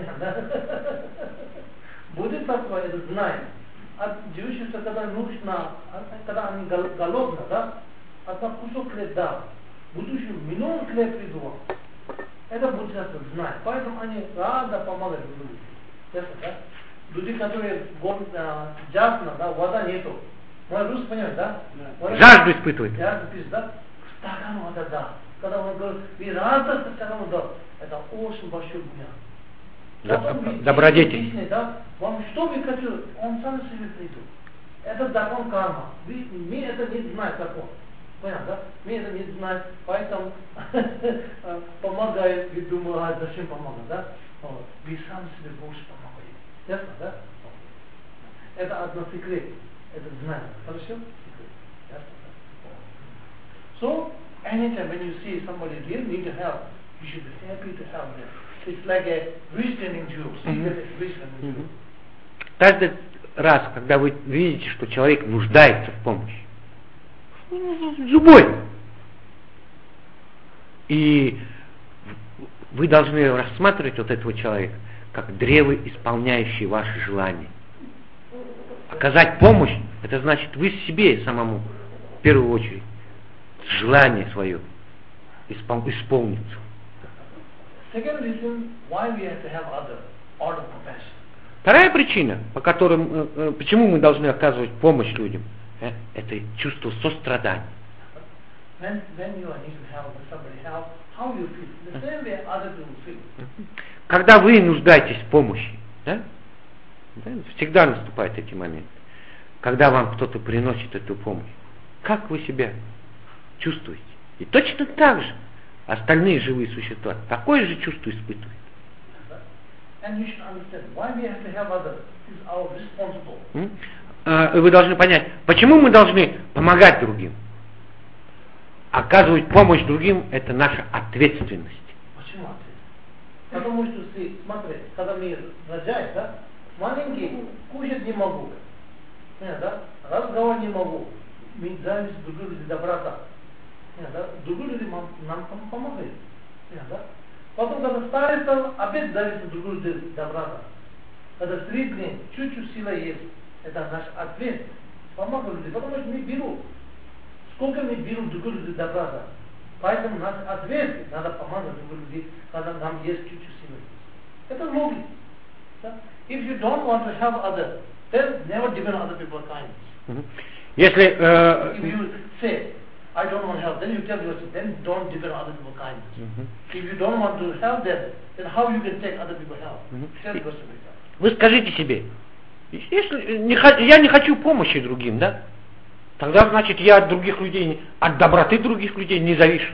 Бодхисаттва это знает. От девичества, когда нужно, когда они голодны, да, одна кусок хлеба дал, будущий миллион хлеб придумал. Это бодхисаттва знает. Поэтому они рады помогают людям. Ясно, да? Люди, которые жаждут, да, вода нету. Мой рус понимает, да? Жажду испытывает. Жажду испытывает, да? Стакан вода, да. Когда он говорит, вы рады стакан вода, это очень большой гуня. Добродетель. Да? Вам что вы хотите, он сам себе придет. Это закон карма. Мы это не знаем закон. Понятно, да? Мы это не знаем, поэтому помогает, вы думаете, зачем помогать, да? Вы сам себе больше помогаете. Ясно, да? Это одно секрет. Это знаем. Хорошо? Секрет. Ясно, да? So, anytime when you see somebody really need help, you should be happy to help them. It's like a reasoning Jew. Каждый раз, когда вы видите, что человек нуждается в помощи, любой, и вы должны рассматривать вот этого человека как древо, исполняющее ваши желания. Оказать помощь, это значит вы себе самому, в первую очередь, желание свое исполнится. Second reason why we have to have other out of compassion. Вторая причина, почему мы должны оказывать помощь людям, это чувство сострадания. When you are needing help, when somebody help, how you feel? The same way other people feel. Когда вы нуждаетесь в помощи, да? Всегда наступают эти моменты, когда вам кто-то приносит эту помощь. Как вы себя чувствуете? И точно так же остальные живые существа такое же чувство испытывают. Вы должны понять, почему мы должны помогать другим. Оказывать помощь другим – это наша ответственность. Почему ответственность? Потому что, смотри, когда мы рожаем, да, маленький, кушать не могу, да, разговаривать не могу, мы зависим друг от друга доброта. Другие люди нам помогают. Потом, когда старится, опять зависит друг от друга доброта. Когда средний, чуть-чуть сила есть, это наш ответ. Помогают люди, потому что мы берем. Сколько мы берем друг от друга доброта. Поэтому наш ответ, надо помогать друг людям, когда нам есть чуть-чуть сила. Это логика. If you don't want to help others, then never depend on other people's kindness. Если If you say, I don't want help, then you tell yourself, then don't depend on other people's kindness. If you don't want to help them, then how you can take other people's help? Tell yourself that. Вы скажите себе, если я не хочу помощи другим, да? Тогда, значит, я от других людей, от доброты других людей не завишу.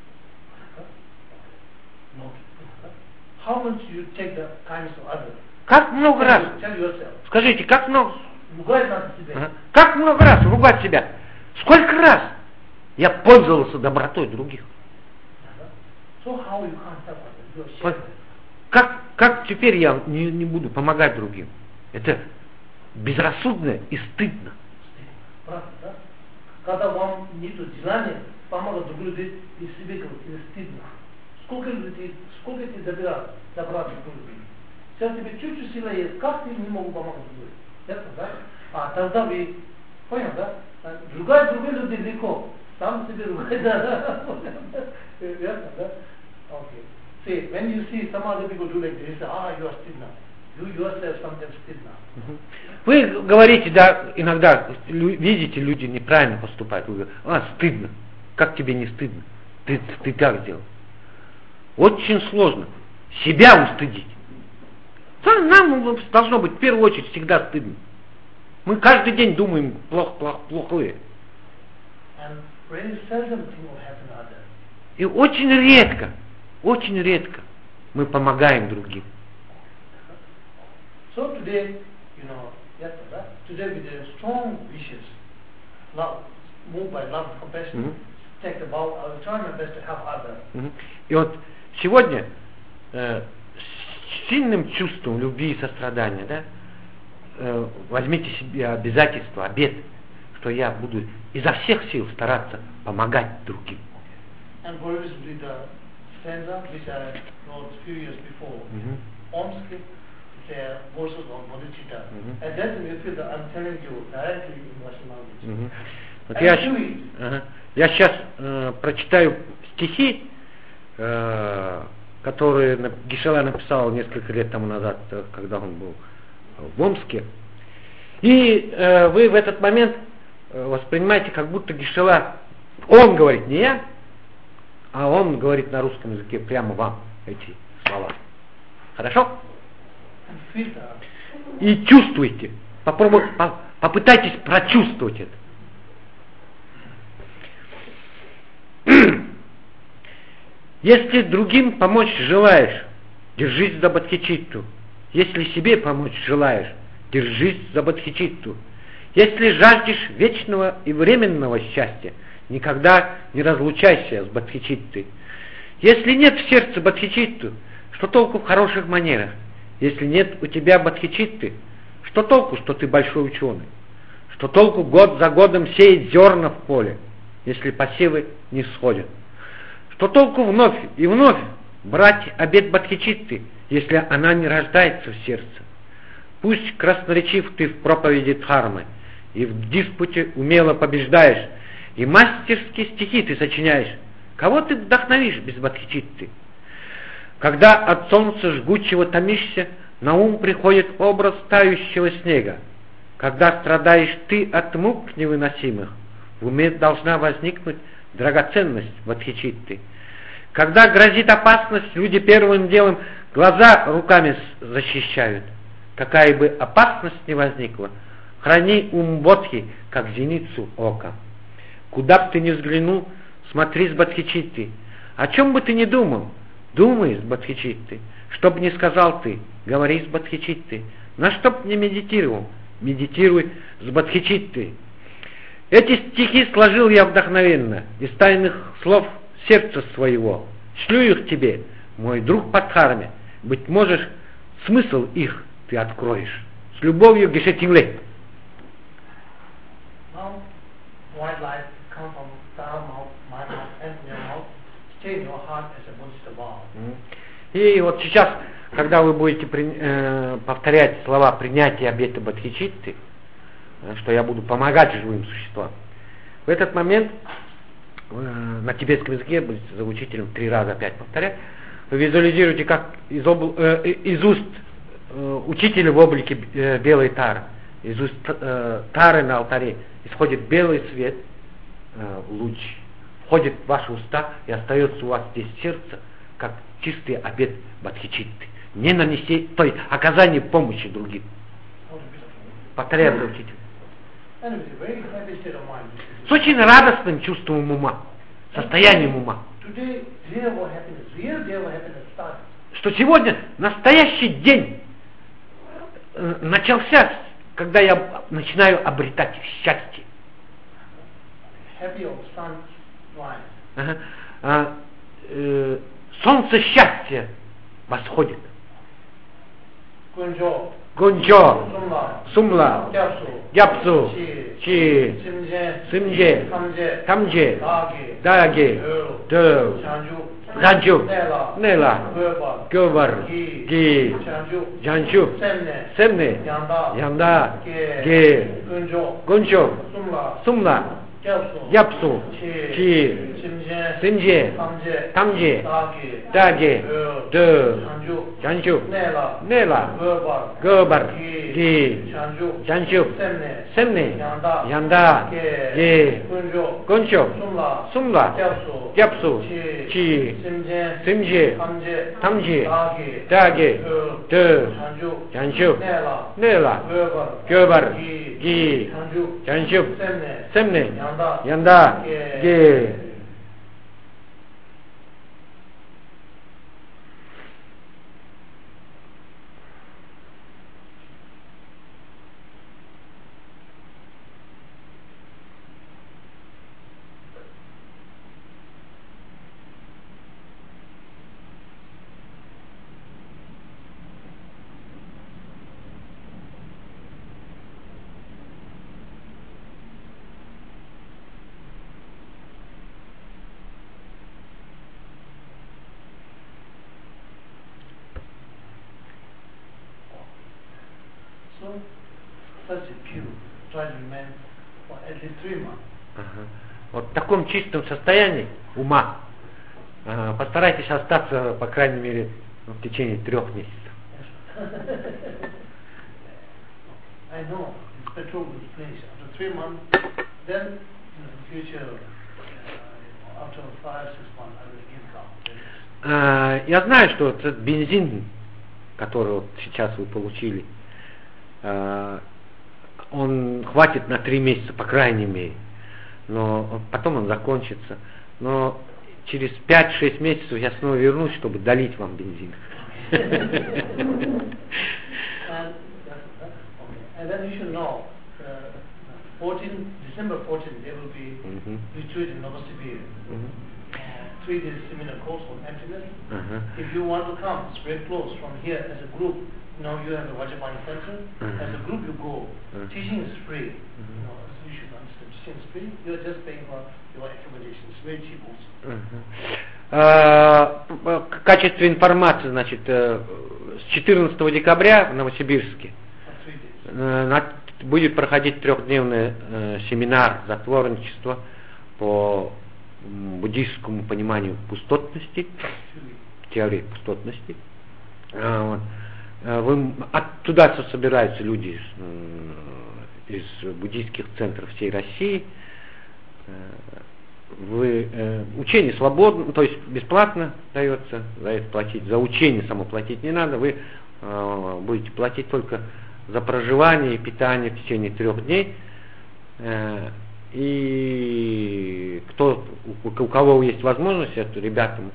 How much you take the kindness of others? Как много раз? Tell yourself. Скажите, как много? Ругать надо себя. Как много раз ругать себя? Сколько раз я пользовался добротой других? So how you can't help others? Как теперь я не буду помогать другим? Это безрассудно и стыдно. Правда, да? Когда вам нет желания помогать другим людям, и себе говорите, стыдно. Сколько ты добра другим? Сейчас тебе чуть-чуть сила есть, как ты не могу помогать другим? Ясно, да? А тогда вы, понял, да? Ругать других людей легко, сам себе ругать, да? Ясно, да? Okay. See, when you see some other people do like this, you say, you are stidna. You yourself sometimes stidna. Вы говорите, да, иногда видите, люди неправильно поступают. Вы говорите, стыдно. Как тебе не стыдно? Ты так сделал. Очень сложно себя устыдить. Нам должно быть в первую очередь всегда стыдно. Мы каждый день думаем плохое. И очень редко мы помогаем другим. So today, today with the strong wishes, love, moved by love and compassion, take the vow, I will try my best to help others. И вот сегодня с сильным чувством любви и сострадания, да, возьмите себе обязательство, обет, что я буду изо всех сил стараться помогать другим. And for this with the stanza which I wrote a few years before, Omsky, the verses on bodhicitta. And that's when you feel that I'm telling you directly in Russian language. Вот я сейчас прочитаю стихи, которые Гешела написал несколько лет тому назад, когда он был в Омске. И вы в этот момент воспринимаете, как будто Гешела, он говорит, не я, а он говорит на русском языке прямо вам эти слова. Хорошо? И чувствуйте. Попытайтесь прочувствовать это. Если другим помочь желаешь, держись за бодхичитту. Если себе помочь желаешь, держись за бодхичитту. Если жаждешь вечного и временного счастья, никогда не разлучайся с бодхичиттой. Если нет в сердце бодхичитту, что толку в хороших манерах? Если нет у тебя бодхичитты, что толку, что ты большой ученый? Что толку год за годом сеять зерна в поле, если посевы не сходят? Что толку вновь и вновь брать обет бодхичитты, если она не рождается в сердце? Пусть красноречив ты в проповеди дхармы, и в диспуте умело побеждаешь, и мастерски стихи ты сочиняешь. Кого ты вдохновишь без бодхичитты? Когда от солнца жгучего томишься, на ум приходит образ тающего снега. Когда страдаешь ты от мук невыносимых, в уме должна возникнуть драгоценность бодхичитты. Когда грозит опасность, люди первым делом глаза руками защищают. Какая бы опасность ни возникла, храни ум бодхи, как зеницу ока. Куда бы ты ни взглянул, смотри с бодхичиттой. О чем бы ты ни думал, думай с бодхичиттой. Что бы ни сказал ты, говори с бодхичиттой. На что бы ни медитировал, медитируй с бодхичиттой. Эти стихи сложил я вдохновенно из тайных слов сердца своего. Шлю их тебе, мой друг по дхарме. Быть может, смысл их ты откроешь. С любовью, Геше Тингле. white light come from our mouth, my mouth, and your mouth, stay in your heart as a Buddhist vow. И вот сейчас, когда вы будете повторять слова принятия обета Бодхичитты, что я буду помогать живым существам, в этот момент на тибетском языке будете за учителем 3 раза опять повторять, вы визуализируете, как из уст учителя в облике белой тары, из уст тары на алтаре исходит белый свет, луч, входит в ваши уста и остается у вас здесь сердце, как чистый обет Бодхичитты. Не нанести, то есть оказание помощи другим. Повторяем за учителем. С очень радостным чувством ума, состоянием ума. Что сегодня настоящий день начался, когда я начинаю обретать счастье. Солнце счастья восходит. Гунчо, Сумла, Япсу, Чи, Симже, Тамже, Даги, Дö, Жанчу, Нела, Гёвар, Ги, Жанчу, Семне, Янда, Ге, Гунчо, Сумла, Япсу, Чи, Симже, Тамже, Даги, Dö, Жанчу, Нела, Гёвар, Ги, Жанчу, Семне, Янда, Ге, Гунчо, Сумла, Япсу, Чи, Симже, Тамже, Даги, Dö, Жанчу, Нела, Гёвар, Ги, Жанчу, Семне, Янда, Ге. Вот в таком чистом состоянии ума постарайтесь остаться, по крайней мере, в течение 3 месяцев. I know it's petrol will finish after 3 months. Then in the future, after 5-6 months, I will give up. Я знаю, что этот бензин, который вот сейчас вы получили, он хватит на 3 месяца, по крайней мере. Но потом он закончится. Но через 5-6 месяцев я снова вернусь, чтобы долить вам бензин. And then you should know, December 14, there will be retreat in Novosibir. 3 days seminar course on emptiness. If you want to come, it's very close from here as a group. Now you have the Vajrapani Center. As a group you go. Teaching is free. You should understand. Teaching is free. You are just paying for your accommodation. It's very cheap also. В качестве информации, значит, с 14 декабря в Новосибирске будет проходить 3-дневный семинар затворничества по буддийскому пониманию пустотности, теории пустотности. Туда собираются люди из буддийских центров всей России. Учение свободно, то есть бесплатно дается, за это платить, за учение само платить не надо, вы будете платить только за проживание и питание в течение 3 дней. И у кого есть возможность, это ребятам,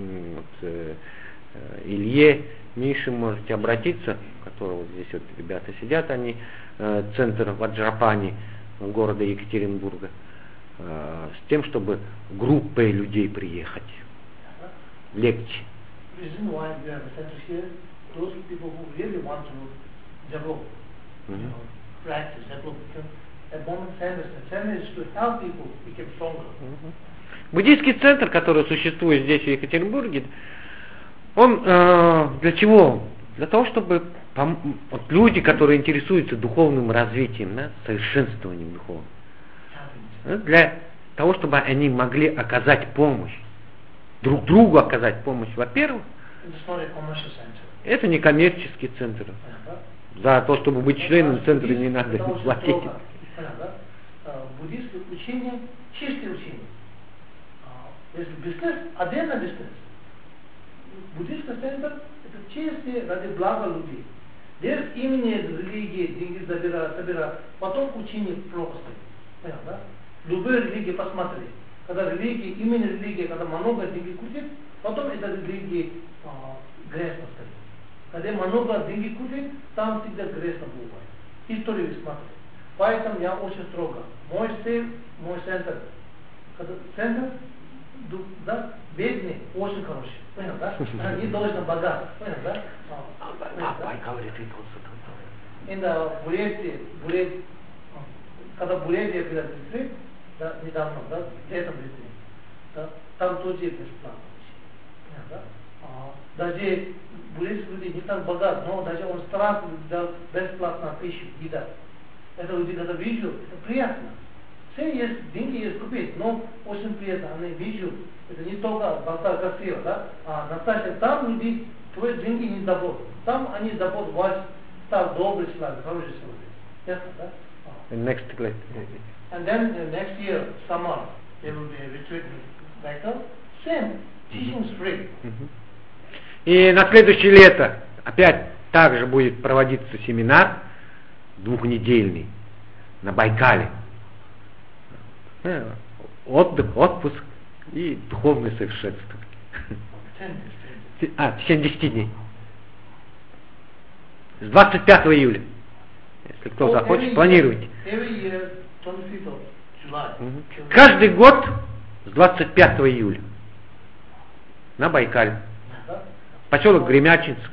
Илье, Мише можете обратиться, которые вот здесь вот ребята сидят, они центр Ваджрапани города Екатеринбурга, с тем, чтобы группой людей приехать. Легче. at moment center is to help people become stronger. Буддийский центр, который существует здесь, в Екатеринбурге, он для чего? Для того, чтобы вот люди, которые интересуются духовным развитием, да, совершенствованием духовным, для того, чтобы они могли оказать помощь, друг другу оказать помощь, во-первых, это не коммерческий центр. За то, чтобы быть членом центра, не надо платить. Буддийское учение, чистое учение. Если бизнес, отдельно бизнес. Буддийский центр это чистое ради блага людей. Без имени религии, деньги собирать, потом учение плохо стоит. Понятно, да? Любые религии посмотри. Когда религия, именно религия, когда много денег крутит, потом эта религия грязно стоит. Когда много денег крутит, там всегда грязно бывает. Историю смотри. Поэтому я очень строго. Мой стиль, мой центр. Когда центр, да, бедный, очень хороший. Понял, да? Не должен богат. Понял, да? In Бурятии, когда Бурятия пришли, да, недавно, да, летом пришли, да, там тоже бесплатно. Да? Даже бурятские люди не так богат, но даже он старался дал бесплатно пищу, еда. Это люди, когда вижу, это приятно. Все есть, деньги есть купить, но очень приятно, они вижу. Это не только болтать красиво, да? А Наташа, там люди твои деньги не дадут. Там они дадут вас, стал добрый человек, хороший человек. Ясно, да? And then next year, summer, there will be a retreat like that. Same, teaching is free. И на следующее лето опять также будет проводиться семинар двухнедельный на Байкале. Отдых, отпуск и духовное совершенствование. В течение 10 дней. С 25 июля. Если кто захочет, планируйте. Каждый год с 25 июля на Байкале. Поселок Гремячинск.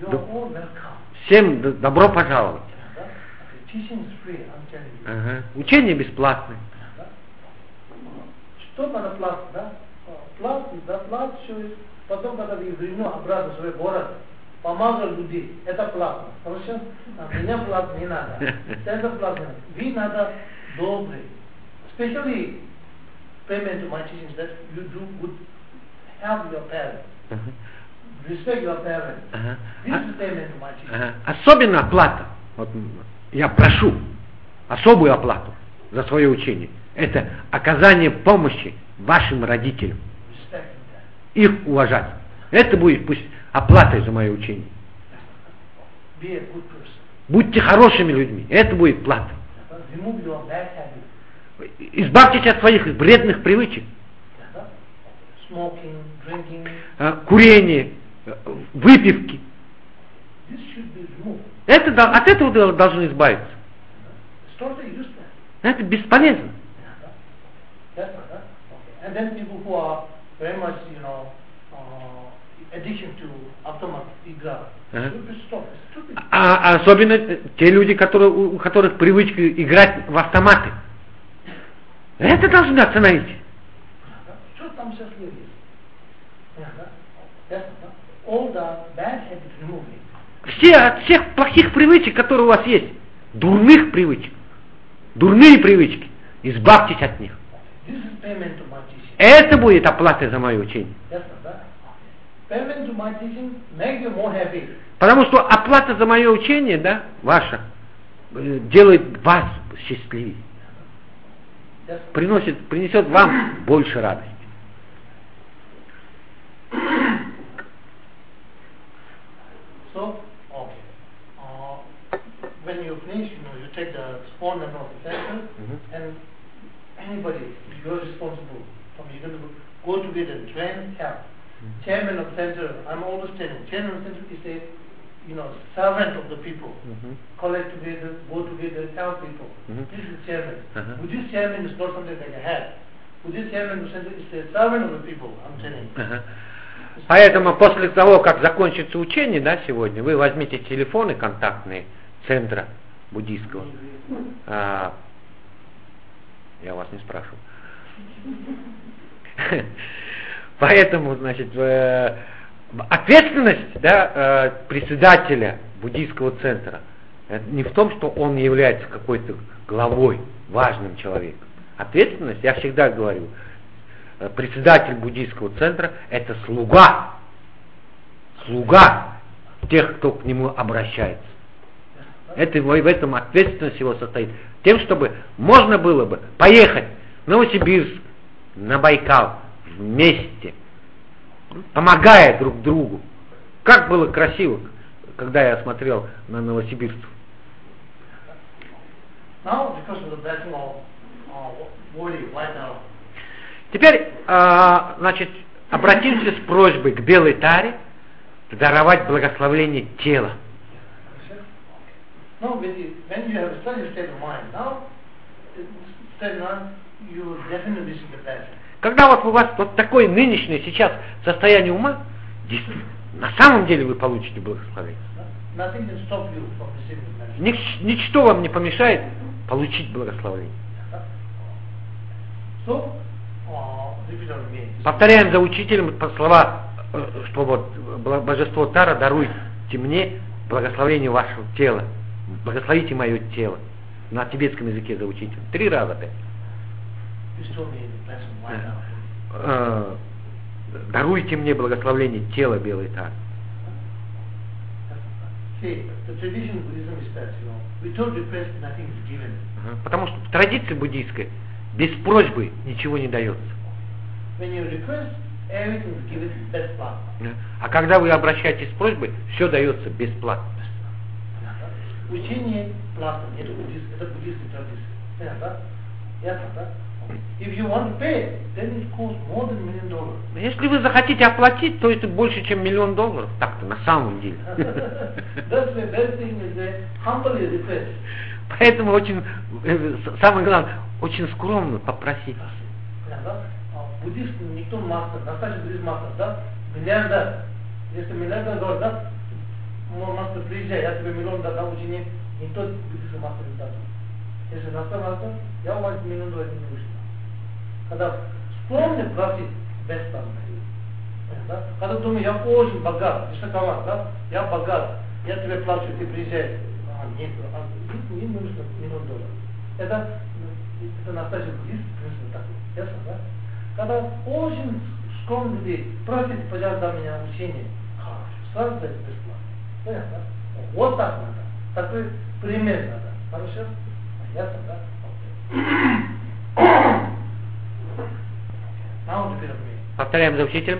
Всем добро пожаловать. Учение бесплатное. Что надо платить, да? Доплачивать, потом, когда вы вернете обратно в свой город, помогать людей, это платно. Хорошо? Меня платить не надо. Это платно. Вы надо добрый. Especially payment to my teachings that you do good, help your parents. Respect your parents. This is payment to my teachings. Особенно оплата. Вот я прошу особую оплату за свое учение. Это оказание помощи вашим родителям. Их уважать. Это будет пусть оплатой за мое учение. Будьте хорошими людьми. Это будет платой. Избавьтесь от своих вредных привычек. Курения, выпивки. От этого должны избавиться. Это бесполезно. And then people who are very much, addiction to автомат, игра. Особенно те люди, у которых привычка играть в автоматы. Это должны остановить. Что там сейчас есть? All the bad habits removing. От всех плохих привычек, которые у вас есть, дурных привычек, дурные привычки, избавьтесь от них. Это будет оплатой за мое учение. Потому что оплата за мое учение, да, ваша, делает вас счастливее. Принесет вам больше радости. So, when you finish, you take the phone number of the center, and anybody, you're responsible. You're going to go together, train, help. Chairman of center, I'm always telling, chairman of center is a, servant of the people. Collect together, go together, help people. This is the chairman. Buddhist chairman is not something like a head. Buddhist chairman of center is a servant of the people, I'm telling you. Поэтому после того, как закончится учение, да, сегодня, вы возьмите телефоны контактные центра буддийского, Я вас не спрашиваю. Поэтому, значит, ответственность, да, председателя буддийского центра не в том, что он является какой-то главой, важным человеком. Ответственность, я всегда говорю, председатель буддийского центра — это слуга тех, кто к нему обращается. Это, в этом ответственность его состоит. Тем, чтобы можно было бы поехать в Новосибирск, на Байкал вместе, помогая друг другу. Как было красиво, когда я смотрел на новосибирцев. Теперь, значит, обратимся с просьбой к Белой Таре даровать благословение тела. Когда вот у вас вот такое нынешнее сейчас состояние ума, на самом деле вы получите благословение. Ничто вам не помешает получить благословение. Повторяем за учителем слова, что вот божество Тара, даруйте мне благословение вашего тела. Благословите мое тело. На тибетском языке за учителем. 3 раза опять. Даруйте мне благословение тела Белой Тары. Потому что в традиции буддийской без просьбы ничего не дается. А когда вы обращаетесь с просьбой, все дается бесплатно. Учение платно, это буддийская традиция. Ясно, да? If you want to pay, then it costs more than $1 million. Если вы захотите оплатить, то это больше, чем $1 миллион. Так-то на самом деле. Поэтому очень, самое главное, очень скромно попросить. Буддист никто мастер, настоящий буддист мастер, да? Миллиардер. Если миллиардер говорит, да, мой мастер, приезжай, я тебе $1 миллион дам учение, никто буддийский мастер не даст. Если настоящий мастер, я у вас $1 миллион не вышлю. Когда скромно просить, бесплатно. Да? Когда думаю, я очень богат, дешековат, да? Я богат, я тебе плачу, ты приезжай. Нет, не нужно $1 миллион. Это настоящий буддист, принцип такой. Ясно, да? Когда очень скромно людей просит, пожалуйста, дай меня учение, сразу дать бесплатно. Понятно, да? Вот так надо. Такой пример надо. Хорошо? Ясно, да? Повторяем за учителем.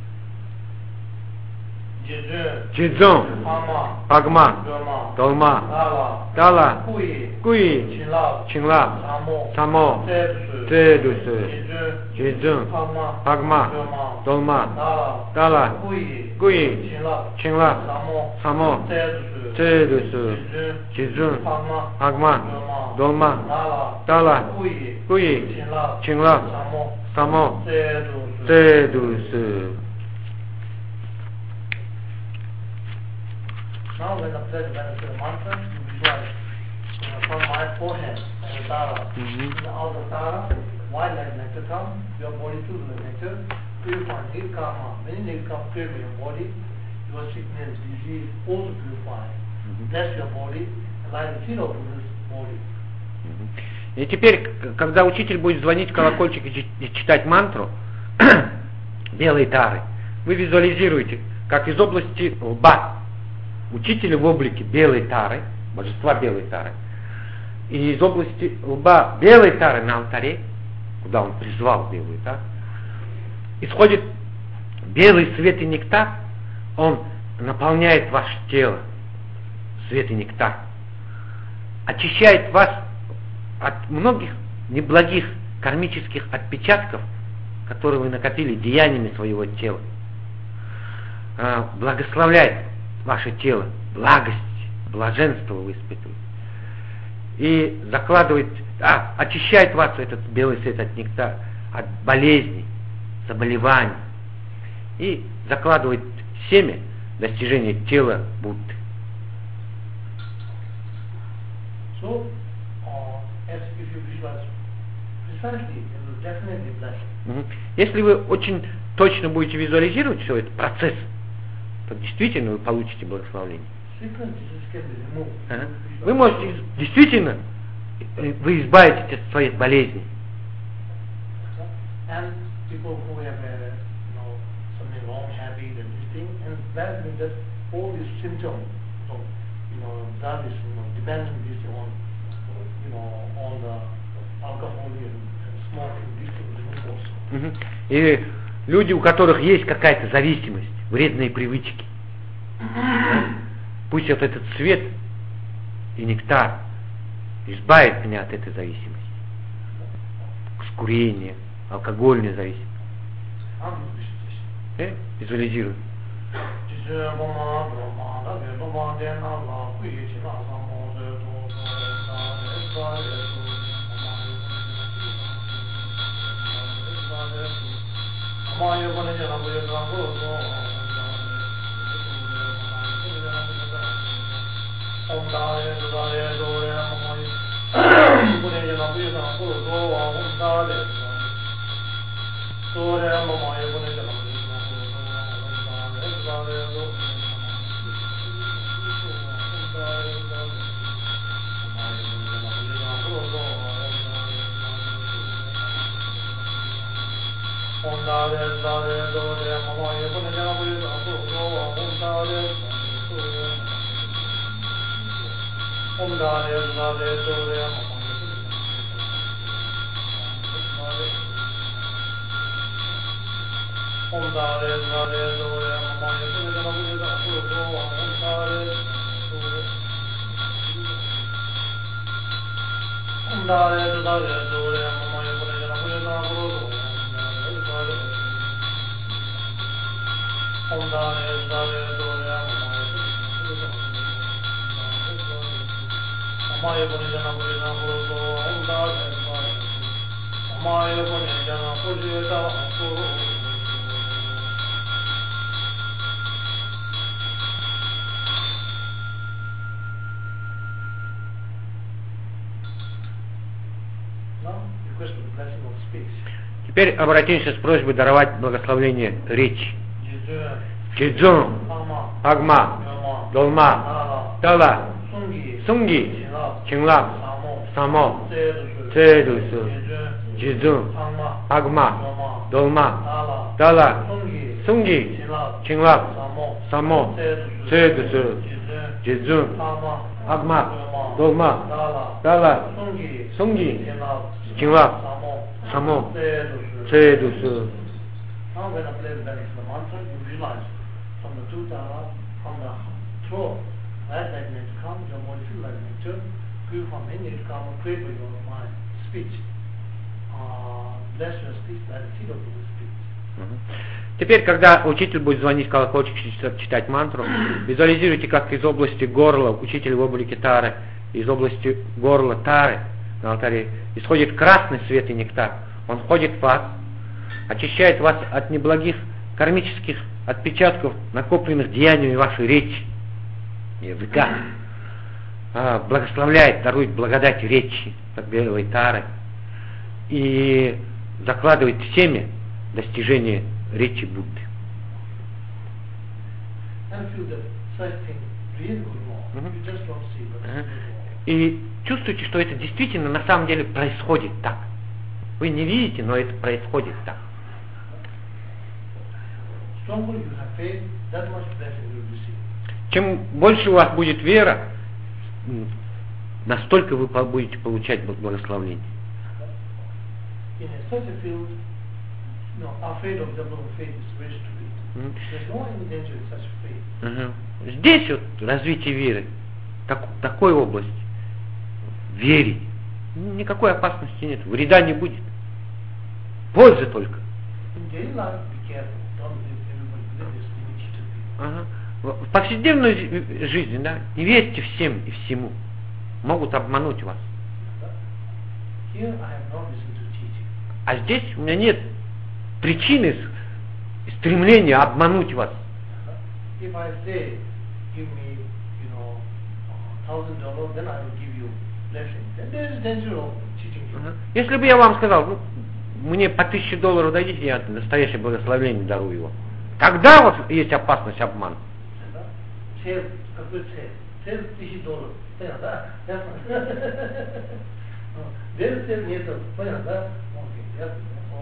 Чидзон, Пагма, Долма, Дала, Куи, Чинла, Само, Цедусу, Чидзон, Пагма, Долма, Дала, Куи, Чинла, Само, Цедусу, Чидзон, Пагма, Долма, Дала, Куи, Чинла, Само, Цедусу. Now when I say the mantra, you visualize from my forehead and the Tara. Out of Tara, white like nectar come, your body filled with nectar, purify Nirkama. When Nirkama clear your body, your sickness, disease also purify. Bless your body, and like the feet of this body. И теперь, когда учитель будет звонить в колокольчик и читать мантру Белой Тары, вы визуализируете, как из области лба учителя в облике Белой Тары, божества Белой Тары, и из области лба Белой Тары на алтаре, куда он призвал Белую Тару, исходит белый свет и нектар, он наполняет ваше тело, свет и нектар, очищает вас от многих неблагих кармических отпечатков, которые вы накопили деяниями своего тела, благословляет ваше тело, благость, блаженство вы испытываете. И закладывает, очищает вас этот белый свет от нектара, от болезней, заболеваний. И закладывает семя достижения тела Будды. So, as if you visualize Precisely, it will definitely bless. Если вы очень точно будете визуализировать все этот процесс, то действительно вы получите благословение. Sickness disease can be removed. Вы можете действительно, вы избавитесь от своей болезни. And people who have something wrong habit and this thing, and that means that all these symptoms of that is depending this on the alcohol and smoking, these things remove also. И люди, у которых есть какая-то зависимость, вредные привычки, пусть вот этот свет и нектар избавит меня от этой зависимости. Курение, алкогольная зависимость. Визуализируй. Теперь обратимся с просьбой даровать благословение речи. Чидзун, Агма, Долма, Тала, Сунги, Чинлап, Само, Цедусу, Чидзун, Агма, Долма, Тала, Сунги, Чинлап, Само, Цедусу, Чидзун, Агма, Долма, Тала, Сунги, Чинлап, Само, Цедусу. Now when I play the mantra, you realize from the two tara, from the throat, that may come, your body feel like nature, purify many to come and create with your mind, speech. Bless your speech, like the seed of the speech. Теперь, когда учитель будет звонить в колокольчик, читать мантру, визуализируйте, как из области горла, учитель в облике тары, из области горла тары на алтаре исходит красный свет и нектар. Он входит в вас, очищает вас от неблагих кармических отпечатков, накопленных деяниями вашей речи, языка, благословляет, дарует благодать речи, как белой тары, и закладывает в семя достижение речи Будды. И чувствуете, что это действительно на самом деле происходит так. Вы не видите, но это происходит так. Чем больше у вас будет вера, настолько вы будете получать благословение. Здесь вот развитие веры, такой области, верить, никакой опасности нет, вреда не будет, пользы только. В повседневной жизни, да, не верьте всем и всему, могут обмануть вас. А здесь у меня нет причины, стремления обмануть вас. blessing, then there is danger of cheating you. Если бы я вам сказал, ну, мне по $1000 дадите, я настоящее благословение дарую его. Тогда вот есть опасность обмана. Цель, какой цель? Цель $1000. Понятно, да? Ясно? Без цель нет. Понятно, да? Окей, ясно.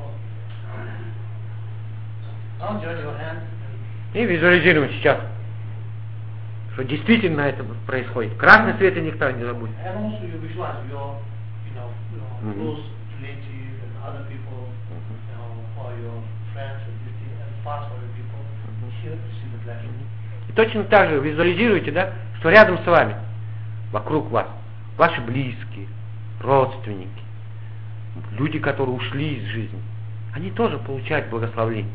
Now join your hand. И визуализируем сейчас, что действительно это происходит. Красный свет и нектар не забудь. And also you visualize your, close relatives and other people, for your friends and this thing, and fast for your people. Here to see the blessing. И точно так же визуализируйте, да, что рядом с вами, вокруг вас, ваши близкие, родственники, люди, которые ушли из жизни, они тоже получают благословение.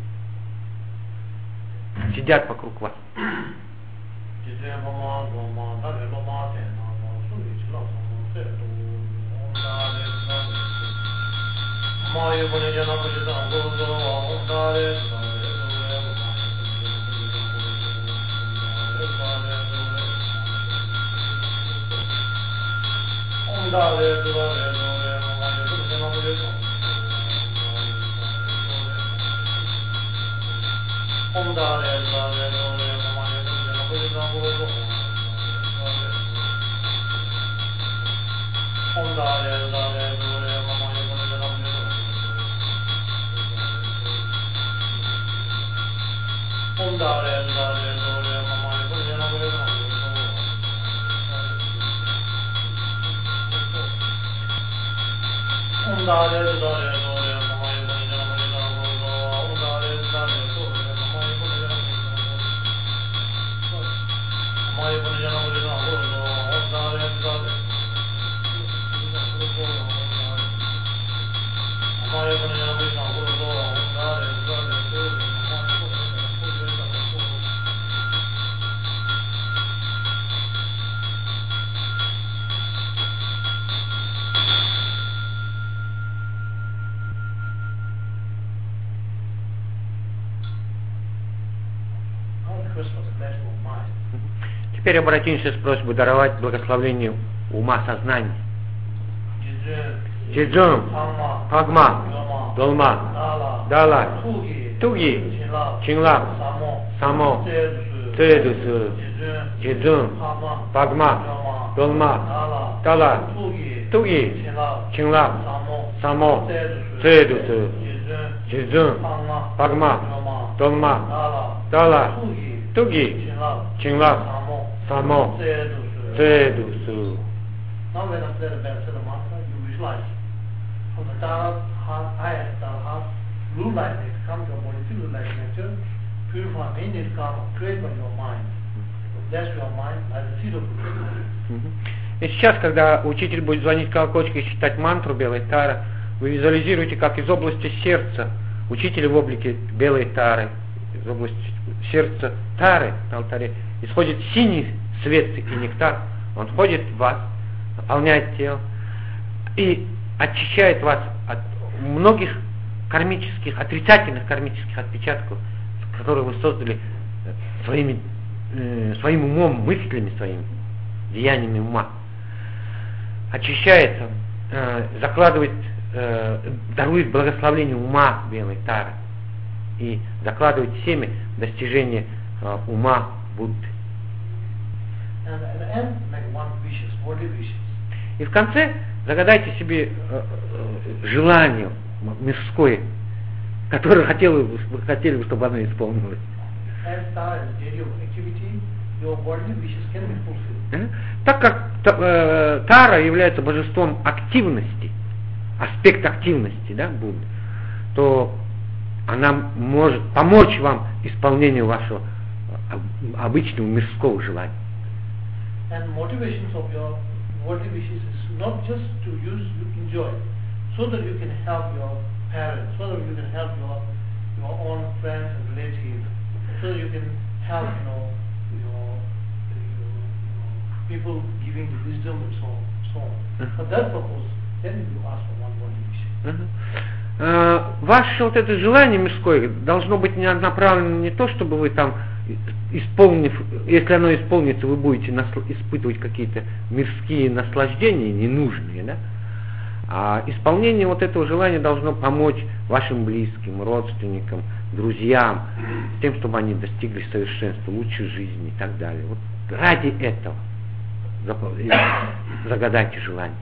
Сидят вокруг вас. Теперь обратимся с просьбой даровать благословение ума сознания. Чеджун, Пагма, Долма, Дала, Туги, Чинлап, Само, Цедус, Чеджун, Пагма, Долма, Дала, Туги, Чинлап, Само, Цедус, Чеджун, Пагма, Долма, Дала, Туги, Чинлап, Само, Цедус. Now when I say the mantra, you visualize from the Tara heart, eye and Tara heart, blue light needs to come to your body, feel like nature, purify me needs to come, create by your mind. Bless your mind as a seed of protection. И сейчас, когда учитель будет звонить колокольчиком и читать мантру белой тары, вы визуализируете, как из области сердца, учитель в облике белой тары, из области сердца тары на алтаре, исходит синий свет и нектар, он входит в вас, наполняет тело и очищает вас от многих кармических, отрицательных кармических отпечатков, которые вы создали своим умом, мыслями своими, деяниями ума. Очищается, закладывает, дарует благословение ума белой тары и закладывает семя достижения ума Будды. И в конце загадайте себе желание мирское, которое вы хотели бы, чтобы оно исполнилось. Так как Тара является божеством активности, аспект активности, да, Будды, то она может помочь вам исполнению вашего обычного мирского желания. And motivations of your worldly wishes is not just to use, enjoy, so that you can help your parents, so that you can help your own friends and relatives, so that you can help, your people giving wisdom and so on. For that purpose, then you ask for one worldly wish. Ваше вот это желание мирское должно быть направлено не то, чтобы вы там если оно исполнится, вы будете испытывать какие-то мирские наслаждения, ненужные, да? А исполнение вот этого желания должно помочь вашим близким, родственникам, друзьям, с тем, чтобы они достигли совершенства, лучшей жизни и так далее. Вот ради этого загадайте желание.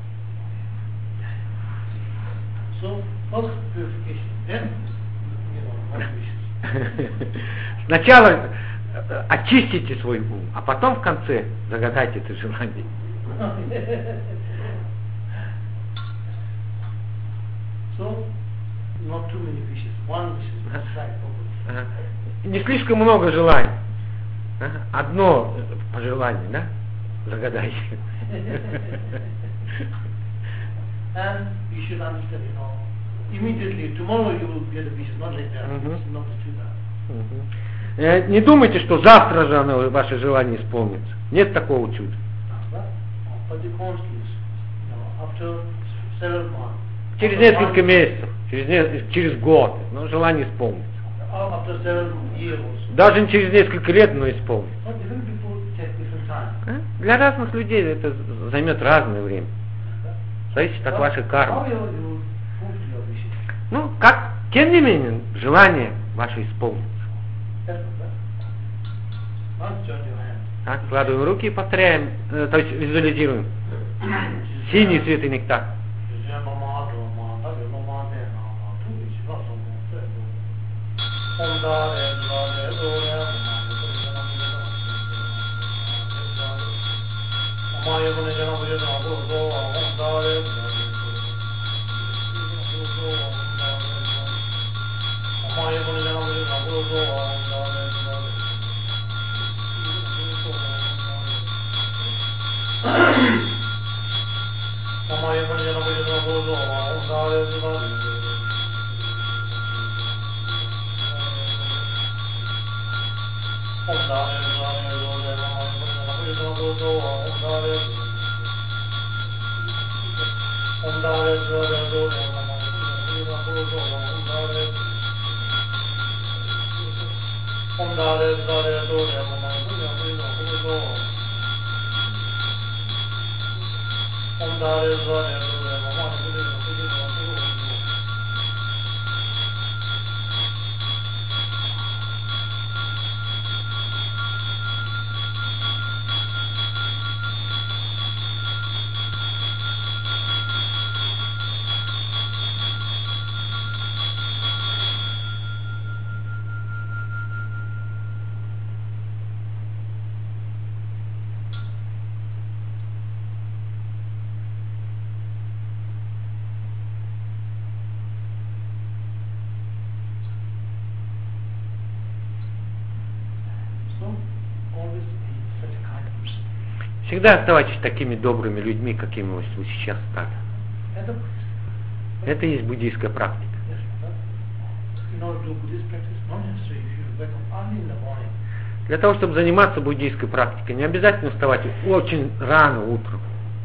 So, first purification, then, more wishes. Сначала очистите свой ум, а потом в конце загадайте это желание. So, not too many wishes. One wish is right. Не слишком много желаний. Одно пожелание, да? Загадайте. And you should understand, immediately, tomorrow you will get a wish, not like that. It's not that. Не думайте, что завтра же ваше желание исполнится. Нет такого чуда. But the constants, after several months. Через несколько месяцев, через год, но желание исполнится. After several years. Даже через несколько лет, но исполнится. Different people take different time. Для разных людей это займет разное время. Зависит от вашей кармы. Ну, тем не менее, желание ваше исполнится. Так, складываем руки и повторяем, то есть визуализируем. Синий цвет и нектар. Всегда оставайтесь такими добрыми людьми, какими вы сейчас стали. Это и есть буддийская практика. Для того, чтобы заниматься буддийской практикой, не обязательно вставать очень рано утром.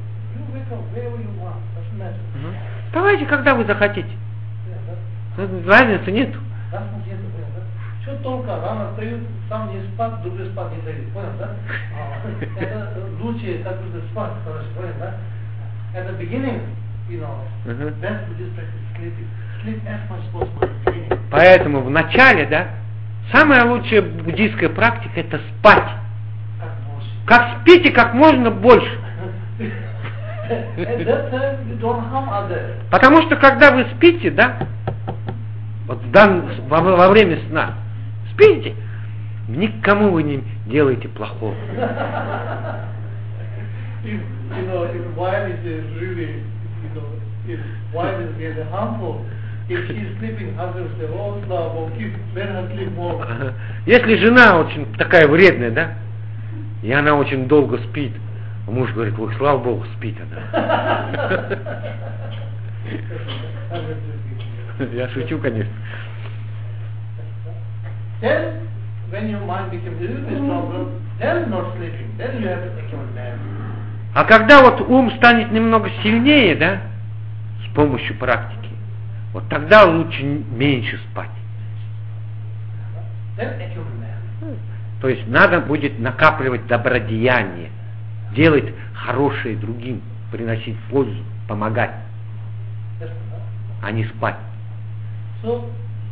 Вставайте, когда вы захотите. Разницы нету. Что только рано встают, сам не спать, другой спать не дают. Понял, да? Это лучше, как бы спать, короче, понял, да? Это beginning, best Buddhist practice, sleeping. Sleep as much as possible at the beginning. Поэтому в начале, да, самая лучшая буддийская практика это спать. Как спите как можно больше. Потому что когда вы спите, да, вот во время сна, спите, никому вы не делаете плохого. Если жена очень такая вредная, да, и она очень долго спит, а муж говорит, ой, слава Богу, спит она. Я шучу, конечно. А когда вот ум станет немного сильнее, да, с помощью практики, вот тогда лучше меньше спать. То есть надо будет накапливать добродеяние, делать хорошее другим, приносить пользу, помогать, а не спать. So,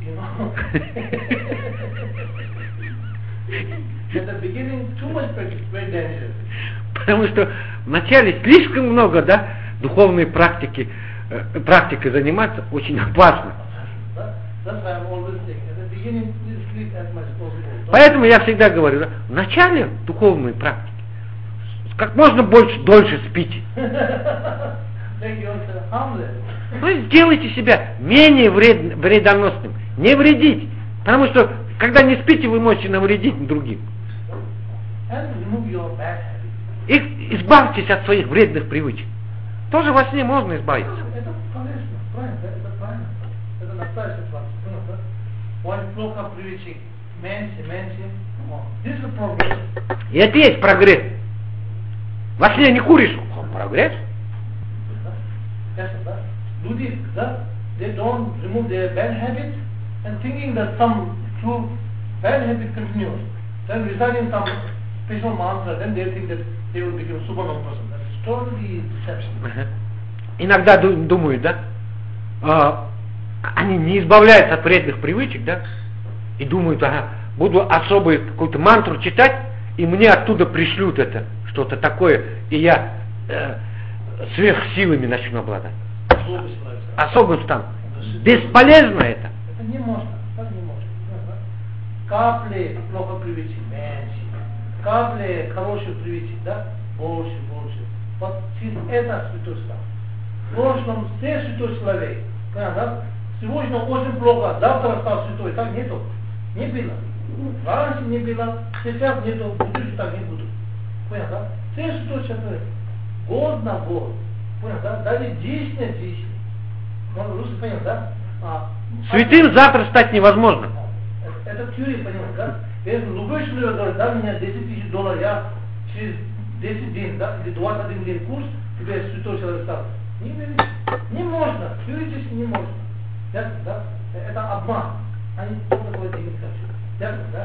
at the beginning, too much practice, very dangerous. Потому что вначале слишком много, да, духовной практикой заниматься очень опасно. That's why I'm always saying, at the beginning, please sleep as much as possible. Поэтому я всегда говорю, да, в начале духовной практики как можно дольше спите. Make yourself harmless. Ну, сделайте себя менее вредоносным. Не вредить. Потому что, когда не спите, вы можете навредить другим. And remove your bad habits. И избавьтесь от своих вредных привычек. Тоже во сне можно избавиться. Это полезно, правильно, это правильно. Это настоящий процесс. Он плохо привычек, меньше. This is progress. И это есть прогресс. Во сне не куришь, прогресс. Yes, sir. Do this, they don't remove their bad habits and thinking that some true bad habit continues. Then reciting some special mantra, then they think that they will become a super normal person. That's totally deception. Иногда думают, да, они не избавляются от вредных привычек, да, и думают, ага, буду особую какую-то мантру читать, и мне оттуда пришлют это, что-то такое, и я сверхсилами начну обладать. Особым стану. Бесполезно это. Это не можно, так не можно. Капли плохо привычек, меньше. Капли хороших привычек, да, больше. Вот через это святой стал. В прошлом все святой человек. Да? Сегодня очень плохо, завтра стал святой. Так нету. Не было. Раньше не было, сейчас нету, будущее так не буду. Понял, да? Все святой человек. Год на год. Понял, да? Даже 10 на 10. Ну, русский понял, да? Святым завтра стать невозможно. Это теория, понял, да? Если любой человек говорит, дай мне $10 000, я через 10 дней, да, или 21 день курс, тебе святой человек стал. Не можно, теоретически не можно. Ясно, да? Это обман. Они что такое деньги хотят. Ясно, да?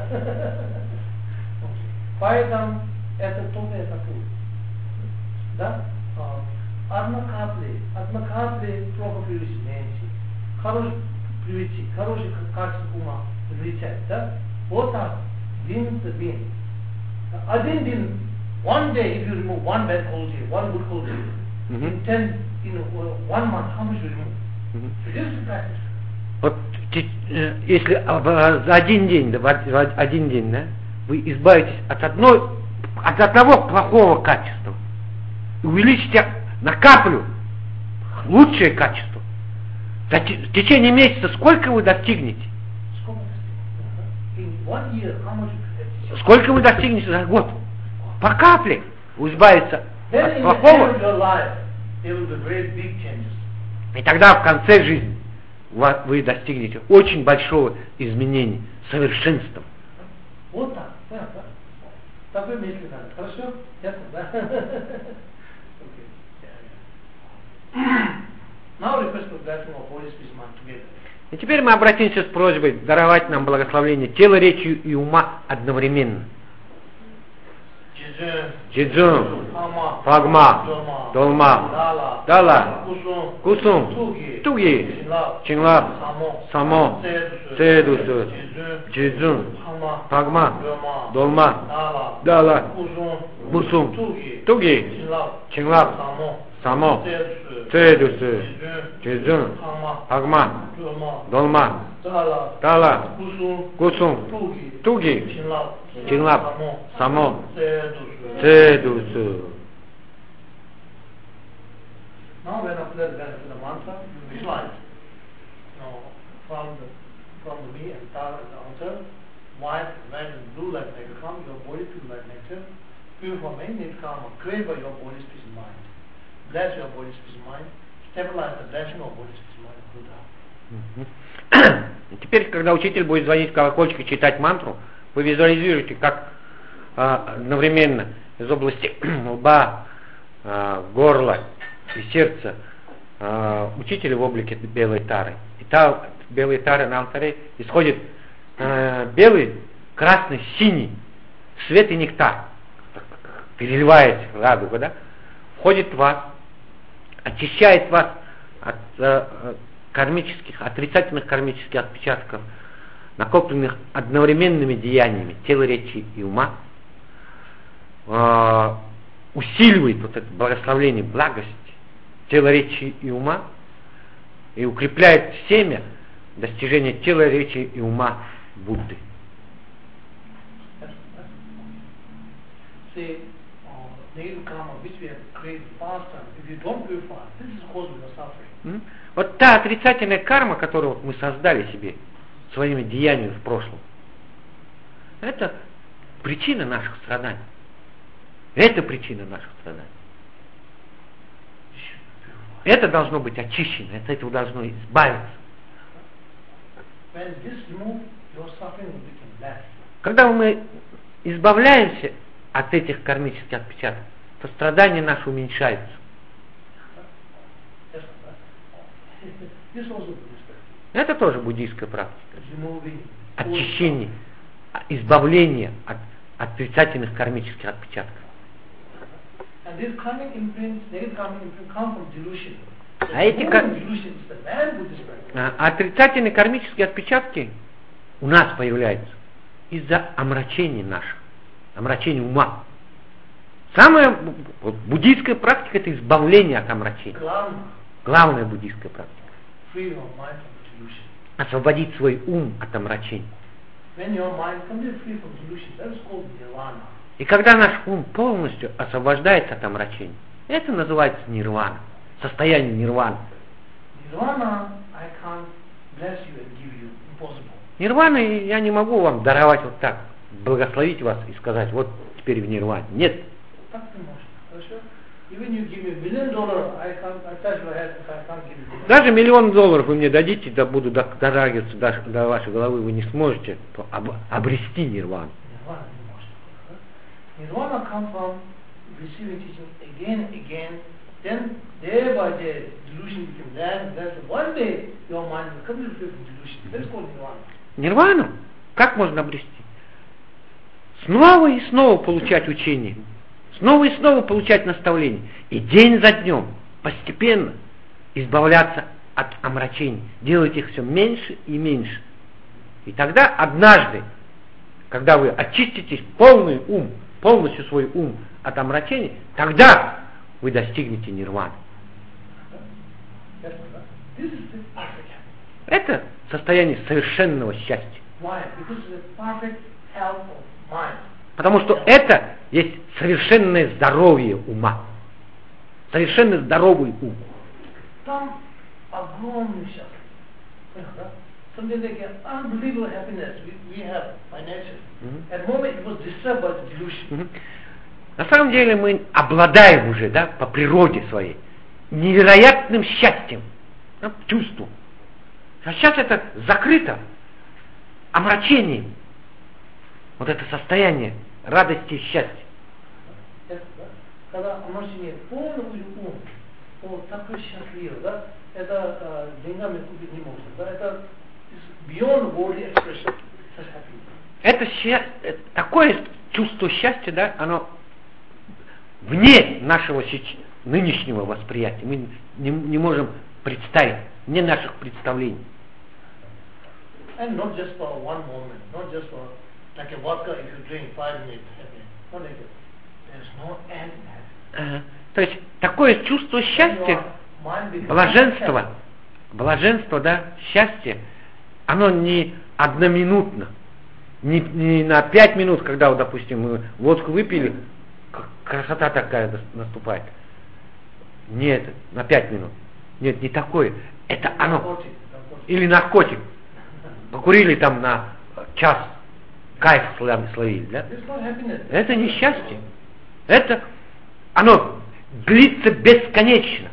Поэтому это только это путь. Да? Одна капля плохо привычки меньше. Хороший привычки, хороший качество ума привлечать, да? Вот так, день за день. Один день, one day, if you remove one bad quality, one good quality, in 1 month, how much you remove? So this is practice. Вот если за один день, да, вы избавитесь от одного плохого качества, увеличите на каплю лучшее качество. В течение месяца сколько вы достигнете? Сколько вы достигнете за год? По капле избавиться от плохого. И тогда в конце жизни вы достигнете очень большого изменения, совершенства. Вот так, да. Такой мысли надо. Хорошо? Ясно, да? Now request for blessing of Holy Spirit mind together. И теперь мы обратимся с просьбой даровать нам благословение тела, речи и ума одновременно. Чиджун, Пагма, Долма, Дала, Кусум, Туги, Чинлап, Само, Цедусу, Чиджун, Пагма, Долма, Дала, Кусум, Туги, Чинлап, Само, Цедусу, Чиджун, Пагма, Долма, Дала, Кусум, Туги, Чинлап, Само, Цедусу. Now when I play the mantra, you visualize. From the me and Tara and the altar, white, red and blue like come, your body feel like nectar. Pure me, need come, crave your body's peace of mind. Bless your body's peace of mind. Stabilize the blessing of body's peace of mind. Buddha. Теперь, когда учитель будет звонить в колокольчик и читать мантру, вы визуализируете, как одновременно из области лба, горла и сердца учителя в облике белой тары. И та белой тары на алтаре исходит белый, красный, синий свет и нектар, переливаясь в радугу, да, входит в вас, очищает вас от отрицательных кармических отпечатков, накопленных одновременными деяниями тела, речи и ума, усиливает вот это благословление, благость тела, речи и ума и укрепляет семя достижения тела, речи и ума Будды. Вот та отрицательная карма, которую вот мы создали себе своими деяниями в прошлом, это причина наших страданий. Это причина наших страданий. Это должно быть очищено, от этого должно избавиться. Когда мы избавляемся от этих кармических отпечатков, то страдания наши уменьшаются. Это тоже буддийская практика. Очищение, избавление от отрицательных кармических отпечатков. А эти отрицательные кармические отпечатки у нас появляются из-за омрачения наших, омрачения ума. Самая буддийская практика — это избавление от омрачения. Главная буддийская практика. Освободить свой ум от омрачения. И когда наш ум полностью освобождается от омрачения, это называется нирвана, состояние нирваны. Нирвана я не могу вам даровать вот так, благословить вас и сказать, вот теперь в нирване. Нет. Даже $1 миллион вы мне дадите, да буду дотрагиваться до вашей головы, вы не сможете обрести нирвану. Nirvana comes from receiving teaching again and again, then day by day delusion becomes less. One day your mind will completely free from delusion. That's called nirvana. Нирвану как можно обрести? Снова и снова получать учение, снова и снова получать наставления, и день за днем постепенно избавляться от омрачений, делать их все меньше и меньше. И тогда однажды, когда вы очиститесь полностью свой ум от омрачений, тогда вы достигнете нирваны. Это состояние совершенного счастья. Потому что это есть совершенное здоровье ума. Совершенно здоровый ум. Там огромный счастье. Something like an unbelievable happiness we have financially. At the moment it was disturbed by the delusion. На самом деле мы обладаем уже, да, по природе своей, невероятным счастьем, да, чувством. А сейчас это закрыто омрачением. Вот это состояние радости и счастья. Когда омрачение полный ум, вот такой счастливый, да, это деньгами купить не можно, да, это beyond worldly expression. Это такое чувство счастья, да, оно вне нашего нынешнего восприятия. Мы не можем представить, вне наших представлений. And not just for one moment, not just for like a vodka if you drink 5 minutes, not like that. There's no end in that. То есть такое чувство счастья, блаженство, да, счастье, оно не одноминутно, не на 5 минут, когда, вот, допустим, мы водку выпили, красота такая наступает. Нет, на 5 минут. Нет, не такое. Это оно. Или наркотик. Покурили там на час, кайф словили, да? Это не счастье. Это оно длится бесконечно.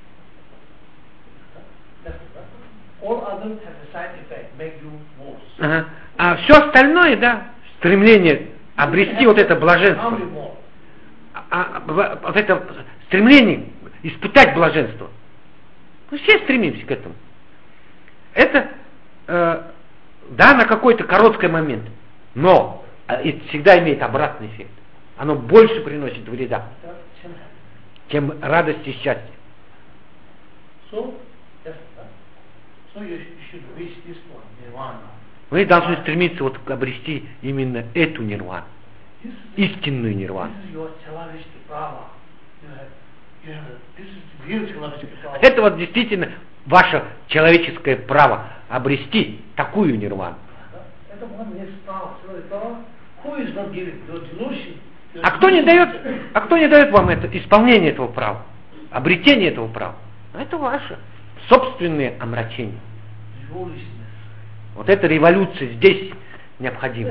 Ага. А все остальное, да, стремление обрести вот это блаженство, вот это стремление испытать блаженство. Мы все стремимся к этому. Это, да, на какой-то короткий момент. Но это всегда имеет обратный эффект. Оно больше приносит вреда, чем радость и счастье. Вы должны стремиться вот обрести именно эту нирвану, истинную нирвану. Это вот действительно ваше человеческое право обрести такую нирвану. А кто не дает вам это исполнение этого права, обретение этого права? Это ваше собственные омрачения. Вот эта революция здесь необходима.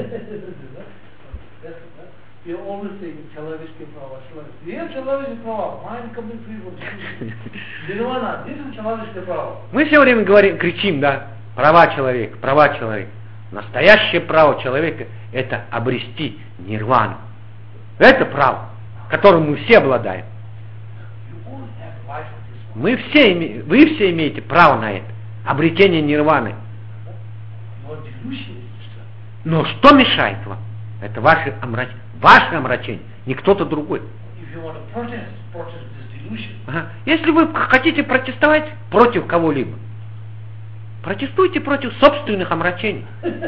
Человеческие права. Человеческие права. Человеческие права. Мы все время говорим, кричим, да, права человека, права человека. Настоящее право человека — это обрести нирвану. Это право, которым мы все обладаем. Вы все имеете право на это, обретение нирваны. Но что мешает вам? Это ваше омрачение, не кто-то другой. Ага. Если вы хотите протестовать против кого-либо, протестуйте против собственных омрачений.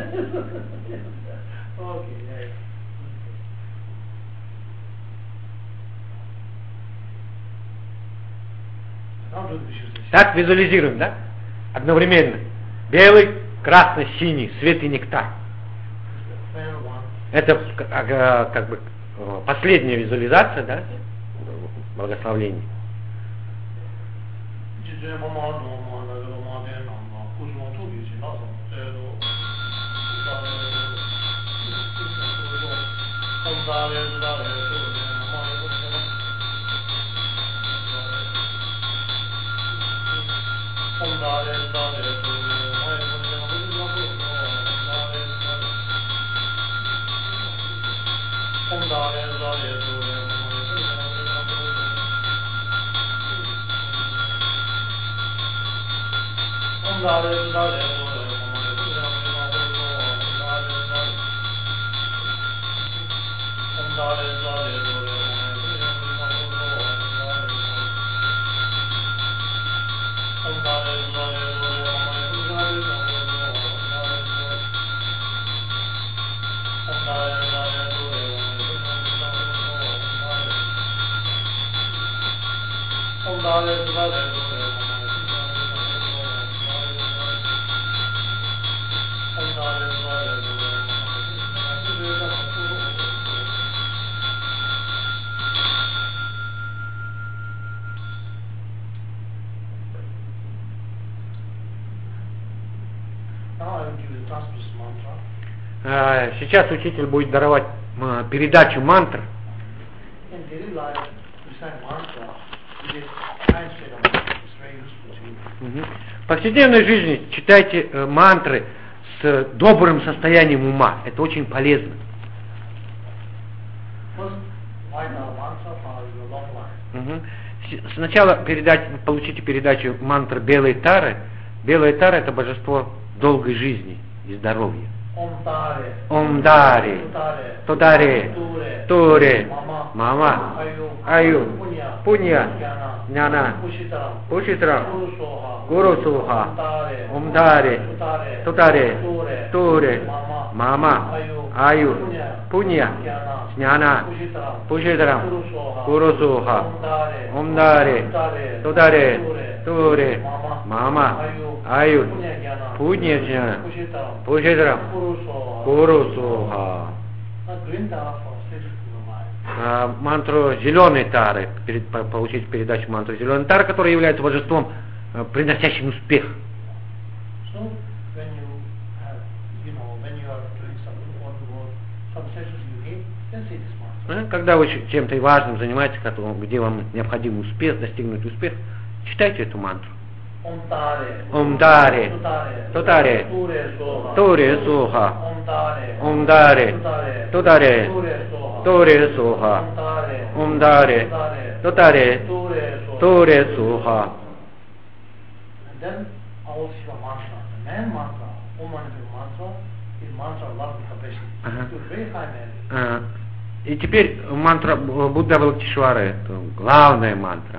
Так визуализируем, да? Одновременно. Белый, красный, синий, свет и нектар. Это как бы последняя визуализация, да? Благословление. Сейчас учитель будет даровать передачу мантр. В повседневной жизни читайте мантры с добрым состоянием ума. Это очень полезно. Сначала получите передачу мантры Белой Тары. Белая Тара — это божество долгой жизни и здоровья. Ом Дари, Тударе, Туре, Мама, Аю, Пунья, Няна, Пушитрам, Гуру Суха, Ом Дари, Тударе, Туре, Мама, Аю, Пунья, Няна, Пушитрам, Гуру Суха, Ом Дари, Тударе, Туре, Мама, Аю, Пунья, Няна, Пушитрам, Гуру Суха. Мантру зеленой тары, получить передачу мантру зеленой тары, которая является божеством, приносящим успех. Когда вы чем-то важным занимаетесь, где вам необходим успех, достигнуть успех, читайте эту мантру. Ом Даре, Тударе, Туре Суха, Ом Даре, Тударе, Туре Суха, Ом Даре, Тударе, Туре Суха. Ага. to very high marriage. И теперь мантра Будда Авалоктитешвара, это главная мантра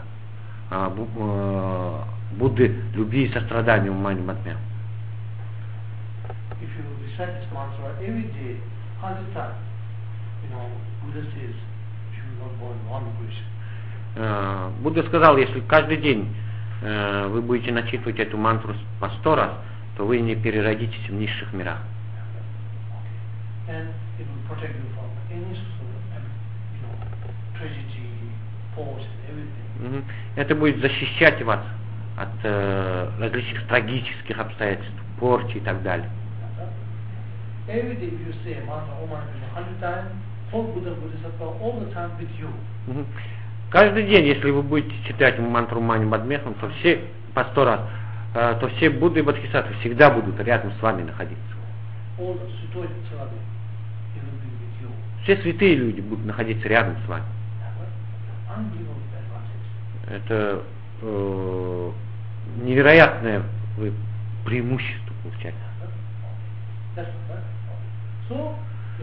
Будды любви и сострадания Мани Мадмя. If you recite this mantra every day, 100 times, Buddha says, you will not born one Krishna. Будда сказал, если каждый день вы будете начитывать эту мантру по 100 раз, то вы не переродитесь в низших мирах. And it will protect you from any tragedy, force, and everything. Это будет защищать вас от различных трагических обстоятельств, порчи и так далее. Every day if you say mantra Om Mani Padme 100 times, whole Buddha Bodhisattva all the time with you. Каждый день, если вы будете читать мантру Мани Мадме, то все по 100 раз, то все Будды и Бодхисаттвы всегда будут рядом с вами находиться. All the Sutta Samadhi, he will be with you. Все святые люди будут находиться рядом с вами. Unbelievable advantage. Это невероятное преимущество получаете. That's right. So,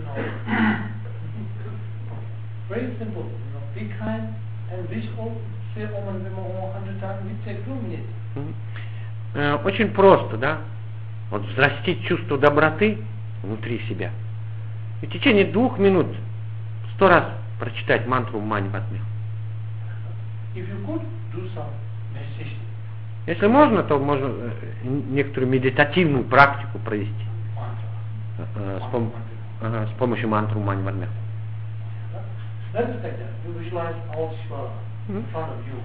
very simple. Be kind and wish all, say Om Mani Padme 100 times, it takes 2 minutes. Очень просто, да? Вот взрастить чувство доброты внутри себя. И в течение 2 минут 100 раз прочитать мантру Мани Мадме. If you could do some meditation. Если можно, то можно некоторую медитативную практику провести с помощью мантры Мани Мадме. That is like that. You visualize all Shiva in front of you.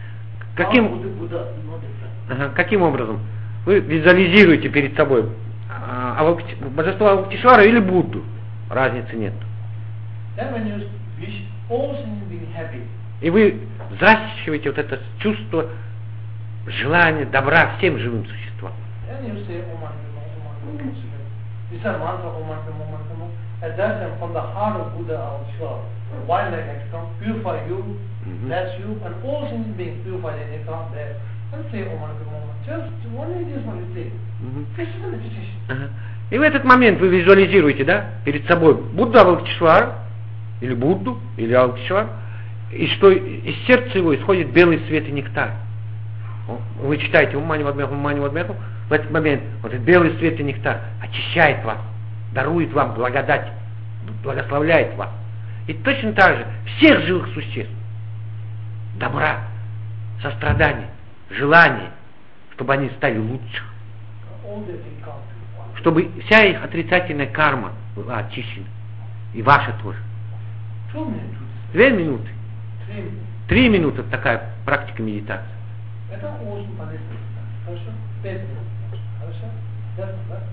Каким образом? Вы визуализируете перед собой божество Авалоктитешвара или Будду. Разницы нет. Then when you wish all things being happy. И вы взращиваете вот это чувство желания добра всем живым существам. Then you say Om Mani Padme. This is mantra Om Mani Padme. At that time, from the heart of Buddha Avalokiteshvara, one light has come, purify you, bless you, and all things being purified and they come there. And say Om Mani Padme. Just only this one you say. This is a meditation. И в этот момент вы визуализируете, да, перед собой Будда Авалоктитешвара, или Будду, или Авалоктитешвара, и что из сердца его исходит белый свет и нектар. Вы читаете Ом Мани Падме, Ом Мани Падме, в этот момент вот этот белый свет и нектар очищает вас, дарует вам благодать, благословляет вас. И точно так же всех живых существ, добра, сострадания, желания, чтобы они стали лучше, чтобы вся их отрицательная карма была очищена, и ваша тоже. 2 минуты. 3 минуты такая практика медитации. Это очень полезно. Хорошо? 5 минут. Хорошо?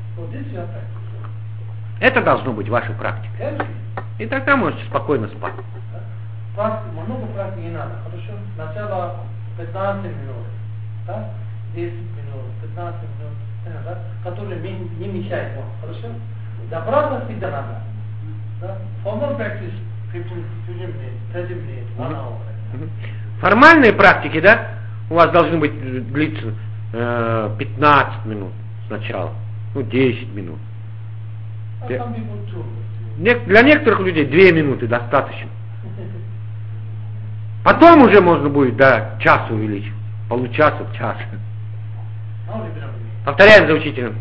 Это должно быть вашей практикой. И тогда можете спокойно спать. Много практики не надо. Хорошо? Сначала 15 минут. Да? 10 минут, 15 минут. Да? Которые не мешают вам. Хорошо? Добраться всегда надо. Да? Formal practice 15 minutes, 30 minutes, 1 hour. Формальные практики, да, у вас должны быть длиться 15 минут сначала, 10 минут. Для некоторых людей 2 минуты достаточно. Потом уже можно будет до часа увеличить, получаса в час. Повторяем за учителем.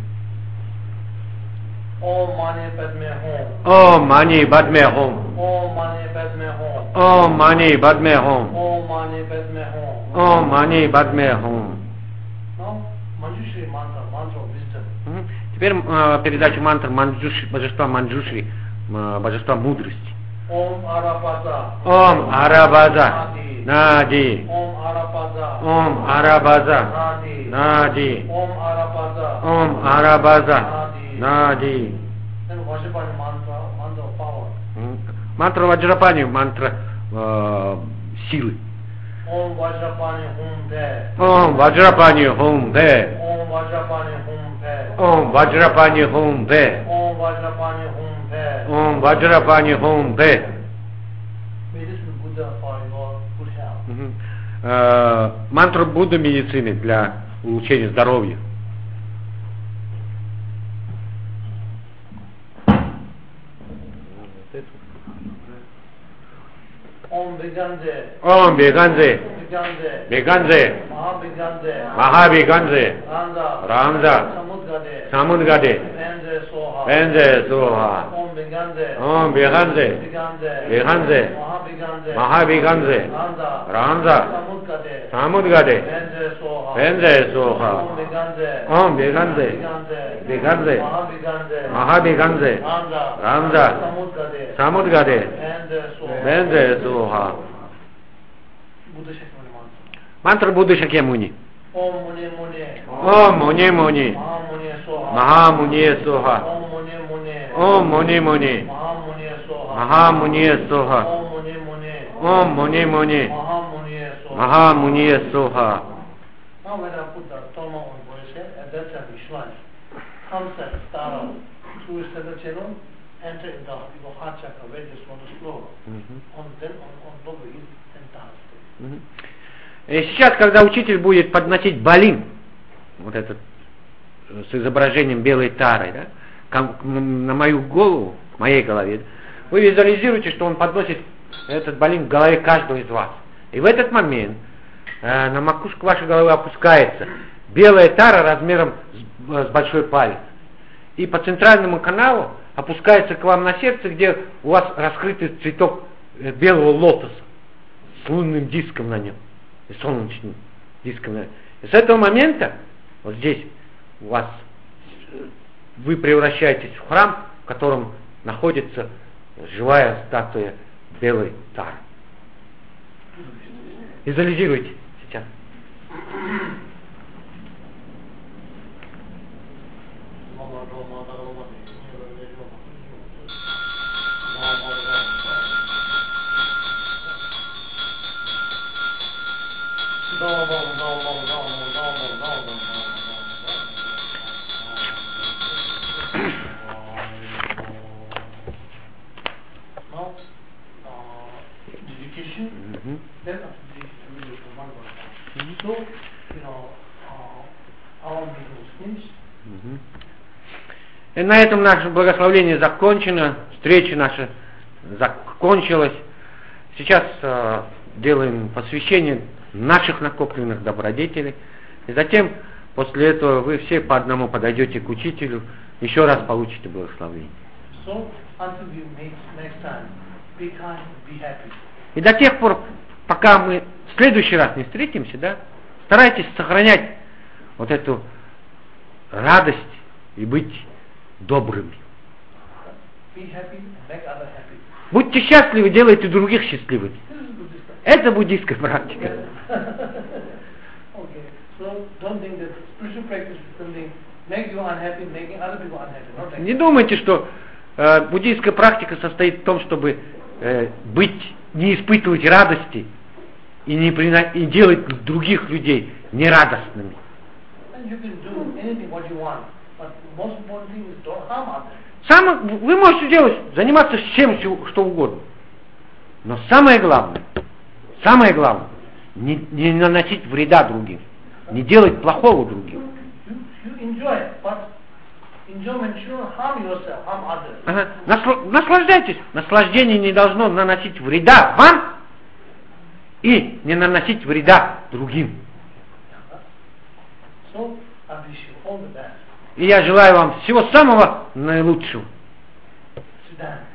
Om Mani Padme Hum. Om Mani Padme Hum. Om Mani Padme Hum. Om Mani Padme Hum. Om Mani Padme Hum. Om Mani Padme Hum. Now, Manjushri mantra, mantra of wisdom. Теперь передача мантр Манджушри, божества Манджушри, божества мудрости. Om Arabhaza. Om Arabhaza. Нади. Om Arabhaza. Om Arabhaza. Nadi. Нади. Om Arabhaza. Om Arabhaza. Nadi. Нади. Then Vajrapani mantra, mantra of power. Мантра Ваджрапани, мантра силы. Om Vajrapani Hum Bhe. Om Vajrapani Hum Bhe. Om Vajrapani Hum Bhe. Om Vajrapani Hum Bhe. Om Vajrapani Hum Bhe. Om Vajrapani Hum Bhe. Medicine Buddha for your good health. Мантра Будда медицины для улучшения здоровья. Om Biganze, Biganze, Mahabiganze, Ramza, Samudgade, Benze Soha, Om Biganze, Biganze, Mahabiganze, Ramza, Samudgade, Benze Soha, Om Biganze, Biganze, Mahabiganze, Ramza, Samudgade, Benze Soha. Мантра Будды Шакьямуни. Om Muni Muni. Maha Muni Soha. Om Muni Muni. Maha Muni Soha. Om Muni Muni. Maha Muni Soha. Now when I put the Tolma on voice here, at that time Vishwan comes and start out through his center channel, enter in the heart chakra where this one is flow. On top of it, and И сейчас, когда учитель будет подносить балин, вот этот с изображением белой тары, да, на мою голову, к моей голове, вы визуализируете, что он подносит этот балин к голове каждого из вас. И в этот момент на макушку вашей головы опускается белая тара размером с большой палец. И по центральному каналу опускается к вам на сердце, где у вас раскрытый цветок белого лотоса с лунным диском на нем. И солнечным диском. И с этого момента, вот здесь у вас, вы превращаетесь в храм, в котором находится живая статуя белой тары. Визуализируйте сейчас. И на этом наше благословение закончено, встреча наша закончилась. Сейчас делаем посвящение наших накопленных добродетелей. И затем, после этого, вы все по одному подойдете к учителю, еще раз получите благословение. И до тех пор, пока мы в следующий раз не встретимся, да, старайтесь сохранять вот эту радость и быть добрыми. Будьте счастливы, делайте других счастливыми. Это буддийская практика. Не думайте, что буддийская практика состоит в том, чтобы не испытывать радости и не делать других людей нерадостными. Вы можете делать, заниматься всем, что угодно. Но самое главное, не наносить вреда другим, не делать плохого другим. Ага. Наслаждайтесь. Наслаждение не должно наносить вреда вам и не наносить вреда другим. И я желаю вам всего самого наилучшего.